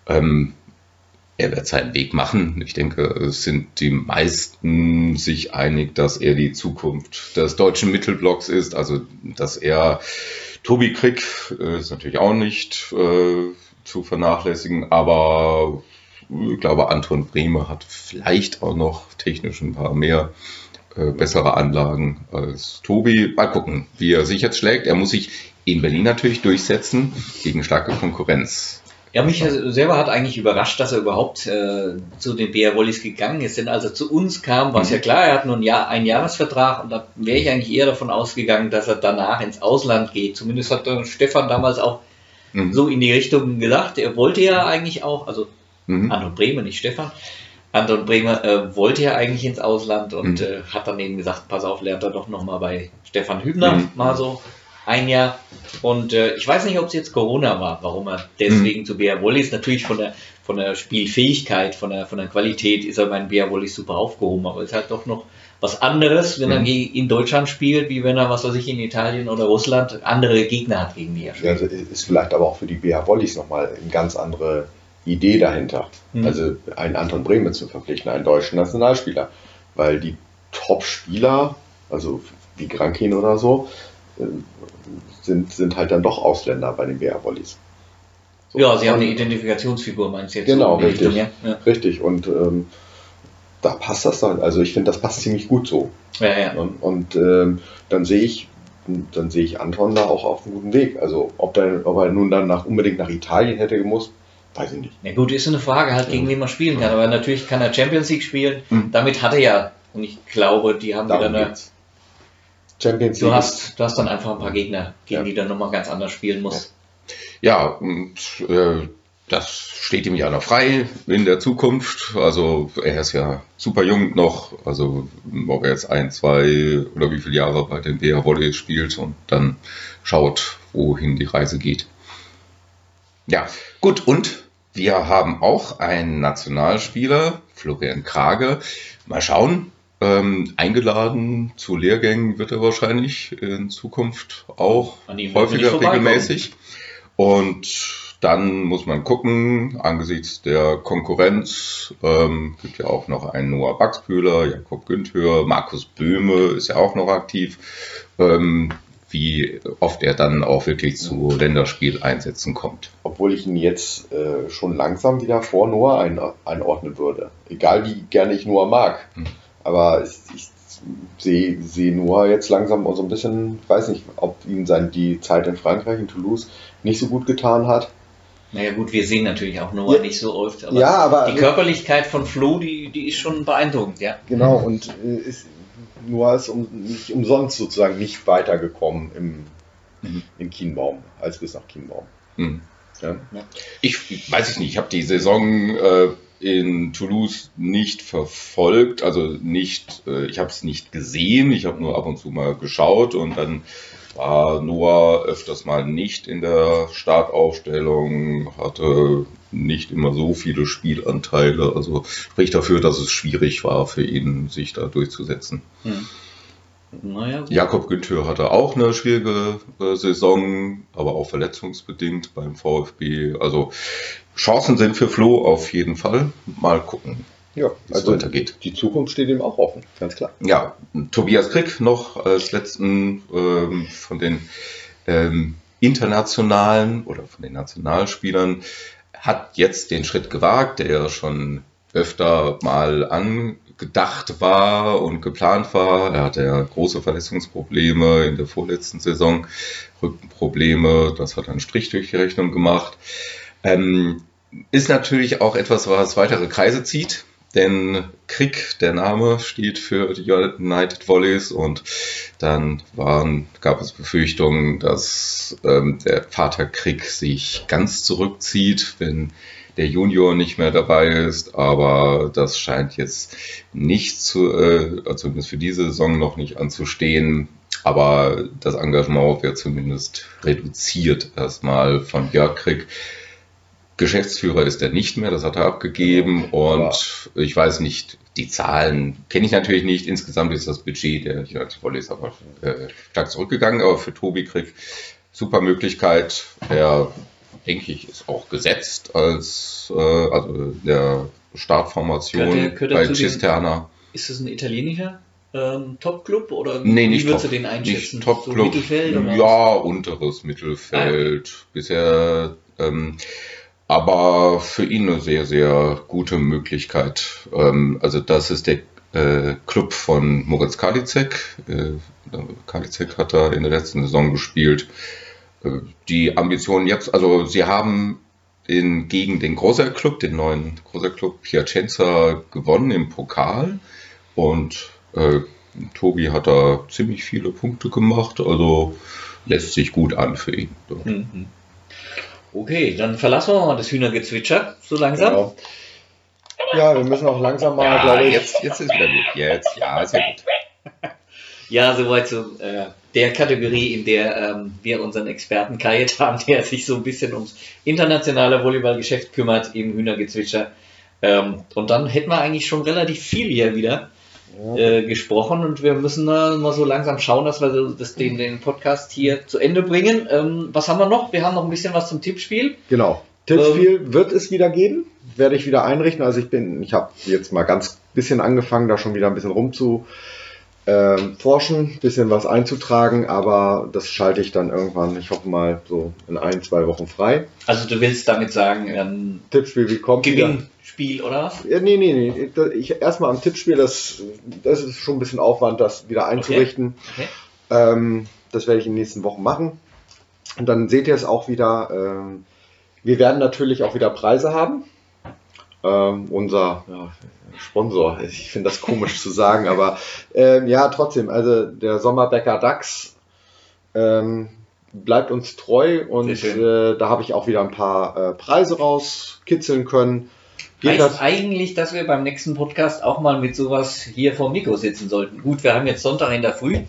Er wird seinen Weg machen. Ich denke, es sind die meisten sich einig, dass er die Zukunft des deutschen Mittelblocks ist. Also, dass er Tobi Krick ist natürlich auch nicht zu vernachlässigen, aber ich glaube, Anton Brehme hat vielleicht auch noch technisch ein paar mehr bessere Anlagen als Tobi. Mal gucken, wie er sich jetzt schlägt. Er muss sich in Berlin natürlich durchsetzen gegen starke Konkurrenz. Ja, mich selber hat eigentlich überrascht, dass er überhaupt zu den BR Volleys gegangen ist. Denn als er zu uns kam, war es ja klar, er hat nur einen Jahresvertrag und da wäre ich eigentlich eher davon ausgegangen, dass er danach ins Ausland geht. Zumindest hat Stefan damals auch so in die Richtung gedacht. Er wollte ja eigentlich auch, also Anton Brehme, nicht Stefan, Anton Brehme wollte ja eigentlich ins Ausland und hat dann eben gesagt, pass auf, lernt er doch nochmal bei Stefan Hübner mal so ein Jahr. Und ich weiß nicht, ob es jetzt Corona war, warum er deswegen zu BR Volleys, natürlich von der Spielfähigkeit, von der Qualität ist er bei den BR Volleys super aufgehoben, aber es ist halt doch noch was anderes, wenn er in Deutschland spielt, wie wenn er, was weiß ich, in Italien oder Russland andere Gegner hat, gegen die er spielt. Also ist vielleicht aber auch für die BR Volleys nochmal eine ganz andere Idee dahinter. Also einen Anton Brehme zu verpflichten, einen deutschen Nationalspieler, weil die Top-Spieler, also wie Grankin oder so, sind halt dann doch Ausländer bei den BR-Volleys. So. Ja, sie haben eine Identifikationsfigur, meinst du jetzt? Genau, so in die richtig. Richtung, ja? Richtig, und da passt das dann, also ich finde, das passt ziemlich gut so. Ja. Und dann sehe ich Anton da auch auf einem guten Weg. Also ob er nun dann unbedingt nach Italien hätte gemusst, weiß ich nicht. Na gut, ist eine Frage halt, gegen wen man spielen kann. Aber natürlich kann er Champions League spielen. Damit hat er ja, und ich glaube, die haben wieder eine... geht's. Champions League. Du hast dann einfach ein paar Gegner, gegen die du nochmal ganz anders spielen musst. Ja, und das steht ihm ja noch frei in der Zukunft. Also er ist ja super jung noch. Also ob er jetzt 1, 2 oder wie viele Jahre bei den BR Volley spielt und dann schaut, wohin die Reise geht. Ja, gut. Und wir haben auch einen Nationalspieler, Florian Krage. Mal schauen. Eingeladen zu Lehrgängen wird er wahrscheinlich in Zukunft auch häufiger, regelmäßig. Und dann muss man gucken, angesichts der Konkurrenz, gibt ja auch noch einen Noah Baxbühler, Jakob Günther, Markus Böhme ist ja auch noch aktiv, wie oft er dann auch wirklich zu Länderspieleinsätzen kommt. Obwohl ich ihn jetzt schon langsam wieder vor Noah einordnen würde. Egal wie gerne ich Noah mag. Aber ich sehe Noah jetzt langsam so ein bisschen, weiß nicht, ob ihm die Zeit in Frankreich, in Toulouse, nicht so gut getan hat. Naja gut, wir sehen natürlich auch Noah nicht so oft, aber die Körperlichkeit von Flo, die ist schon beeindruckend, ja. Genau, und Noah ist nicht umsonst sozusagen nicht weitergekommen in Kienbaum, als bis nach Kienbaum. Ja. Ich weiß nicht, ich habe die Saison in Toulouse nicht verfolgt, also nicht, ich habe es nicht gesehen, ich habe nur ab und zu mal geschaut und dann war Noah öfters mal nicht in der Startaufstellung, hatte nicht immer so viele Spielanteile, also spricht dafür, dass es schwierig war für ihn, sich da durchzusetzen. Naja, Jakob Günther hatte auch eine schwierige Saison, aber auch verletzungsbedingt beim VfB. Also Chancen sind für Flo auf jeden Fall. Mal gucken, Ja, wie es weitergeht. Die Zukunft steht ihm auch offen, ganz klar. Ja, Tobias Krick noch als letzten von den internationalen oder von den Nationalspielern hat jetzt den Schritt gewagt, der schon öfter mal angedacht war und geplant war. Er hatte ja große Verletzungsprobleme in der vorletzten Saison, Rückenprobleme, das hat einen Strich durch die Rechnung gemacht. Ist natürlich auch etwas, was weitere Kreise zieht, denn Krick, der Name, steht für die United Volleys und dann gab es Befürchtungen, dass der Vater Krick sich ganz zurückzieht, wenn der Junior nicht mehr dabei ist, aber das scheint jetzt nicht zumindest für diese Saison noch nicht anzustehen. Aber das Engagement wird zumindest reduziert erstmal von Jörg Krick. Geschäftsführer ist er nicht mehr, das hat er abgegeben und ich weiß nicht, die Zahlen kenne ich natürlich nicht. Insgesamt ist das Budget der United Volleys aber stark zurückgegangen, aber für Tobi Krick super Möglichkeit. Er, denke ich, ist auch gesetzt als also der Startformation bei Cisterna. Ist das ein italienischer Top-Club oder Nee, wie würdest du den einschätzen? Nicht Top-Club, so Mittelfeld? Oder ja, unteres Mittelfeld. Bisher aber für ihn eine sehr, sehr gute Möglichkeit. Also das ist der Club von Moritz Karliczek. Karliczek hat da in der letzten Saison gespielt. Die Ambitionen jetzt, also sie haben gegen den Großer Club, den neuen Großer Club Piacenza gewonnen im Pokal und Tobi hat da ziemlich viele Punkte gemacht, also lässt sich gut an für ihn. Mhm. Okay, dann verlassen wir mal das Hühnergezwitscher so langsam. Genau. Ja, wir müssen auch langsam mal, Ja, glaube ich. jetzt ist wieder gut. Jetzt, ja, ist ja gut. Ja, soweit zu der Kategorie, in der wir unseren Experten Kayet haben, der sich so ein bisschen ums internationale Volleyballgeschäft kümmert im Hühnergezwitscher. Und dann hätten wir eigentlich schon relativ viel hier wieder gesprochen und wir müssen mal so langsam schauen, dass wir den Podcast hier zu Ende bringen. Was haben wir noch? Wir haben noch ein bisschen was zum Tippspiel. Genau. Tippspiel wird es wieder geben, werde ich wieder einrichten. Also ich habe jetzt mal ganz bisschen angefangen, da schon wieder ein bisschen forschen, ein bisschen was einzutragen, aber das schalte ich dann irgendwann, ich hoffe mal so in 1-2 Wochen frei. Also du willst damit sagen, Tippspiel, wie kommt Gewinnspiel oder was? Ja, nee. Erstmal am Tippspiel, das ist schon ein bisschen Aufwand, das wieder einzurichten. Okay. Das werde ich in den nächsten Wochen machen. Und dann seht ihr es auch wieder. Wir werden natürlich auch wieder Preise haben. Unser Sponsor, ich finde das komisch zu sagen, aber trotzdem, also der Sommerbäcker Dachs bleibt uns treu und da habe ich auch wieder ein paar Preise rauskitzeln können. Heißt eigentlich, dass wir beim nächsten Podcast auch mal mit sowas hier vor dem Mikro sitzen sollten. Gut, wir haben jetzt Sonntag in der Früh,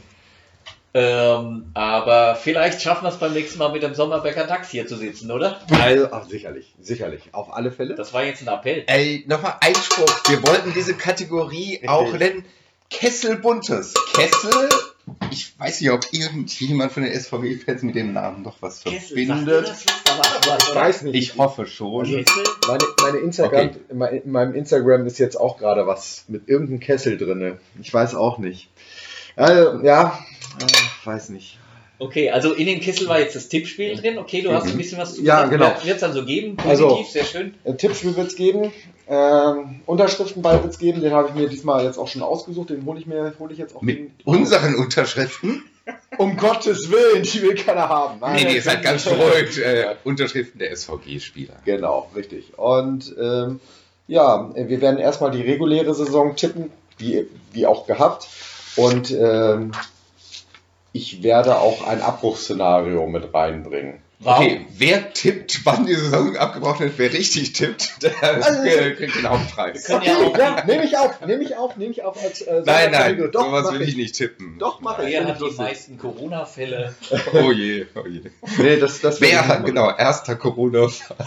aber vielleicht schaffen wir es beim nächsten Mal mit dem Sommerbäcker Dachs hier zu sitzen, oder? Also, sicherlich, auf alle Fälle. Das war jetzt ein Appell. Ey, nochmal Einspruch. Wir wollten diese Kategorie auch nennen. Kessel Buntes. Kessel, ich weiß nicht, ob irgendjemand von den SVG-Fans mit dem Namen noch was verbindet. Ich weiß nicht. Ich hoffe schon. Also, meine Instagram, in meinem Instagram ist jetzt auch gerade was mit irgendeinem Kessel drin. Ich weiß auch nicht. Also, weiß nicht. Okay, also in dem Kessel war jetzt das Tippspiel drin. Okay, du hast ein bisschen was zu Ja, genau. Wird es dann so geben? Also, Positiv, sehr schön. Ein Tippspiel wird es geben. Unterschriftenball wird es geben. Den habe ich mir diesmal jetzt auch schon ausgesucht. Den hole ich jetzt auch. Mit unseren Unterschriften? Um Gottes Willen, die will keiner haben. Nein, Nee, seid ganz beruhigt. Unterschriften der SVG-Spieler. Genau, richtig. Und wir werden erstmal die reguläre Saison tippen, wie auch gehabt. Und ich werde auch ein Abbruchsszenario mit reinbringen. Okay, wer tippt, wann die Saison abgebrochen wird, wer richtig tippt, der kriegt den Hauptpreis. Nehme ich auf als Nein, Doch, sowas will ich nicht tippen. Doch, mache ich. Wer hat die meisten Corona-Fälle? Oh je. Nee, das Wer hat, erster Corona.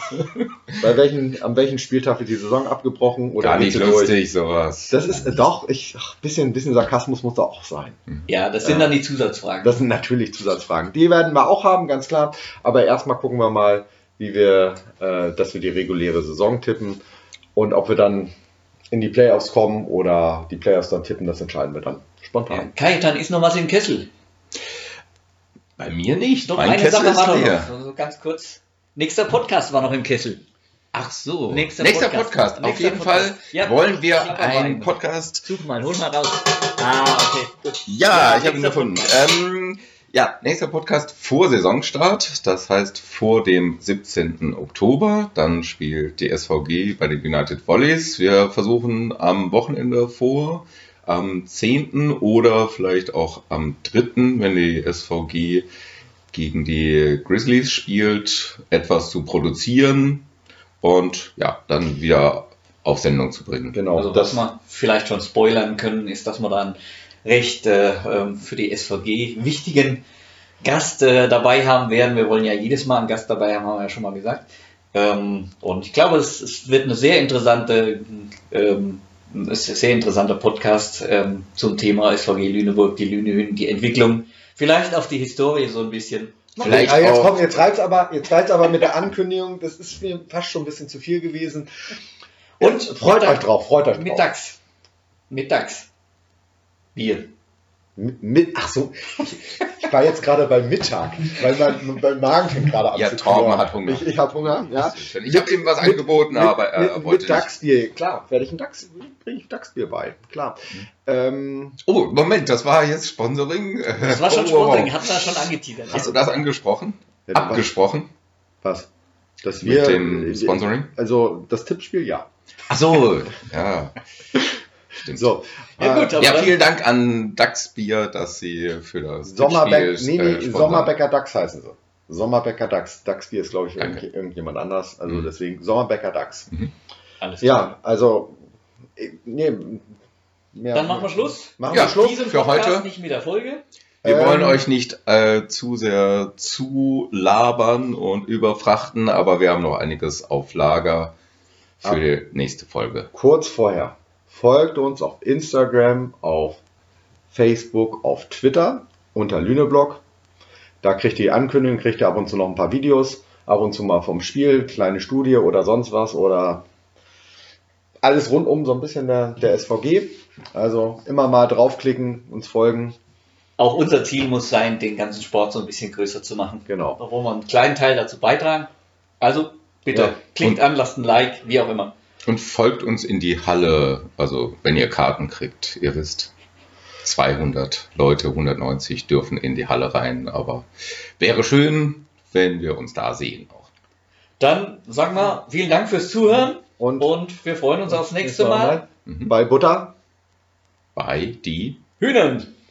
An welchem Spieltag wird die Saison abgebrochen? Oder Gar nicht lustig, sowas. Das ist doch, bisschen Sarkasmus muss da auch sein. Ja, das sind dann die Zusatzfragen. Das sind natürlich Zusatzfragen. Die werden wir auch haben, ganz klar. Aber erstmal gucken wir mal, dass wir die reguläre Saison tippen und ob wir dann in die Playoffs kommen oder die Playoffs dann tippen, das entscheiden wir dann spontan. Ja, Kajetan, ist noch was im Kessel? Bei mir nicht. Doch, mein eine Kessel Sache war ist noch, leer. also ganz kurz. Nächster Podcast war noch im Kessel. Ach so. Nächster Podcast. Auf Nächster jeden Podcast. Fall Ja, wollen wir schick mal einen rein. Podcast. Such mal, hol mal raus. Okay, gut. Ja, ich habe ihn nächster gefunden. Nächster Podcast vor Saisonstart, das heißt vor dem 17. Oktober. Dann spielt die SVG bei den United Volleys. Wir versuchen am Wochenende am 10. oder vielleicht auch am 3., wenn die SVG gegen die Grizzlies spielt, etwas zu produzieren und dann wieder auf Sendung zu bringen. Genau. Also was wir vielleicht schon spoilern können, ist, dass wir dann recht für die SVG wichtigen Gast dabei haben werden. Wir wollen ja jedes Mal einen Gast dabei haben wir ja schon mal gesagt. Und ich glaube, es wird eine sehr interessanter Podcast zum Thema SVG Lüneburg, die Lünehühn, die Entwicklung, vielleicht auch die Historie so ein bisschen. Vielleicht jetzt reizt aber mit der Ankündigung, das ist mir fast schon ein bisschen zu viel gewesen. Und freut euch drauf. Mittags. Bier. Ach so, ich war jetzt gerade beim Mittag, weil mein Magen fängt gerade an zu knurren. Torben hat Hunger. Ich habe Hunger, ja. Ich habe ihm was angeboten, aber er wollte mit Dachsbier, klar, bringe ich Dachsbier bei, klar. Moment, das war jetzt Sponsoring. Das war schon Sponsoring, hat er schon angeteasert. Hast du das angesprochen? Ja, Abgesprochen? Was? Das Mit dem Sponsoring? Also das Tippspiel, ja. Ach so, ja. Stimmt. So, Ja, gut, aber vielen Dank an Dachsbier, dass Sie für das Sommerbäcker Dachs heißen sie. Sommerbäcker Dachs. Dachsbier ist, glaube ich, irgendjemand anders. Also deswegen Sommerbäcker Dachs. alles klar. Ja, also Dann machen wir Schluss. Machen wir Schluss. Diesen für Podcast heute. nicht mit der Folge. Wir wollen euch nicht zu sehr zulabern und überfrachten, aber wir haben noch einiges auf Lager für die nächste Folge. Kurz vorher. Folgt uns auf Instagram, auf Facebook, auf Twitter unter Lüneblog. Da kriegt ihr die Ankündigung, kriegt ihr ab und zu noch ein paar Videos, ab und zu mal vom Spiel, kleine Studie oder sonst was oder alles rundum so ein bisschen der SVG. Also immer mal draufklicken, uns folgen. Auch unser Ziel muss sein, den ganzen Sport so ein bisschen größer zu machen. Genau. Da wollen wir einen kleinen Teil dazu beitragen. Also bitte Ja. klickt an, lasst ein Like, wie auch immer. Und folgt uns in die Halle, also wenn ihr Karten kriegt. Ihr wisst, 200 Leute, 190 dürfen in die Halle rein, aber wäre schön, wenn wir uns da sehen auch. Dann sagen wir vielen Dank fürs Zuhören Und und wir freuen uns aufs nächste Mal. Bei Butter. Bei die Hühnern!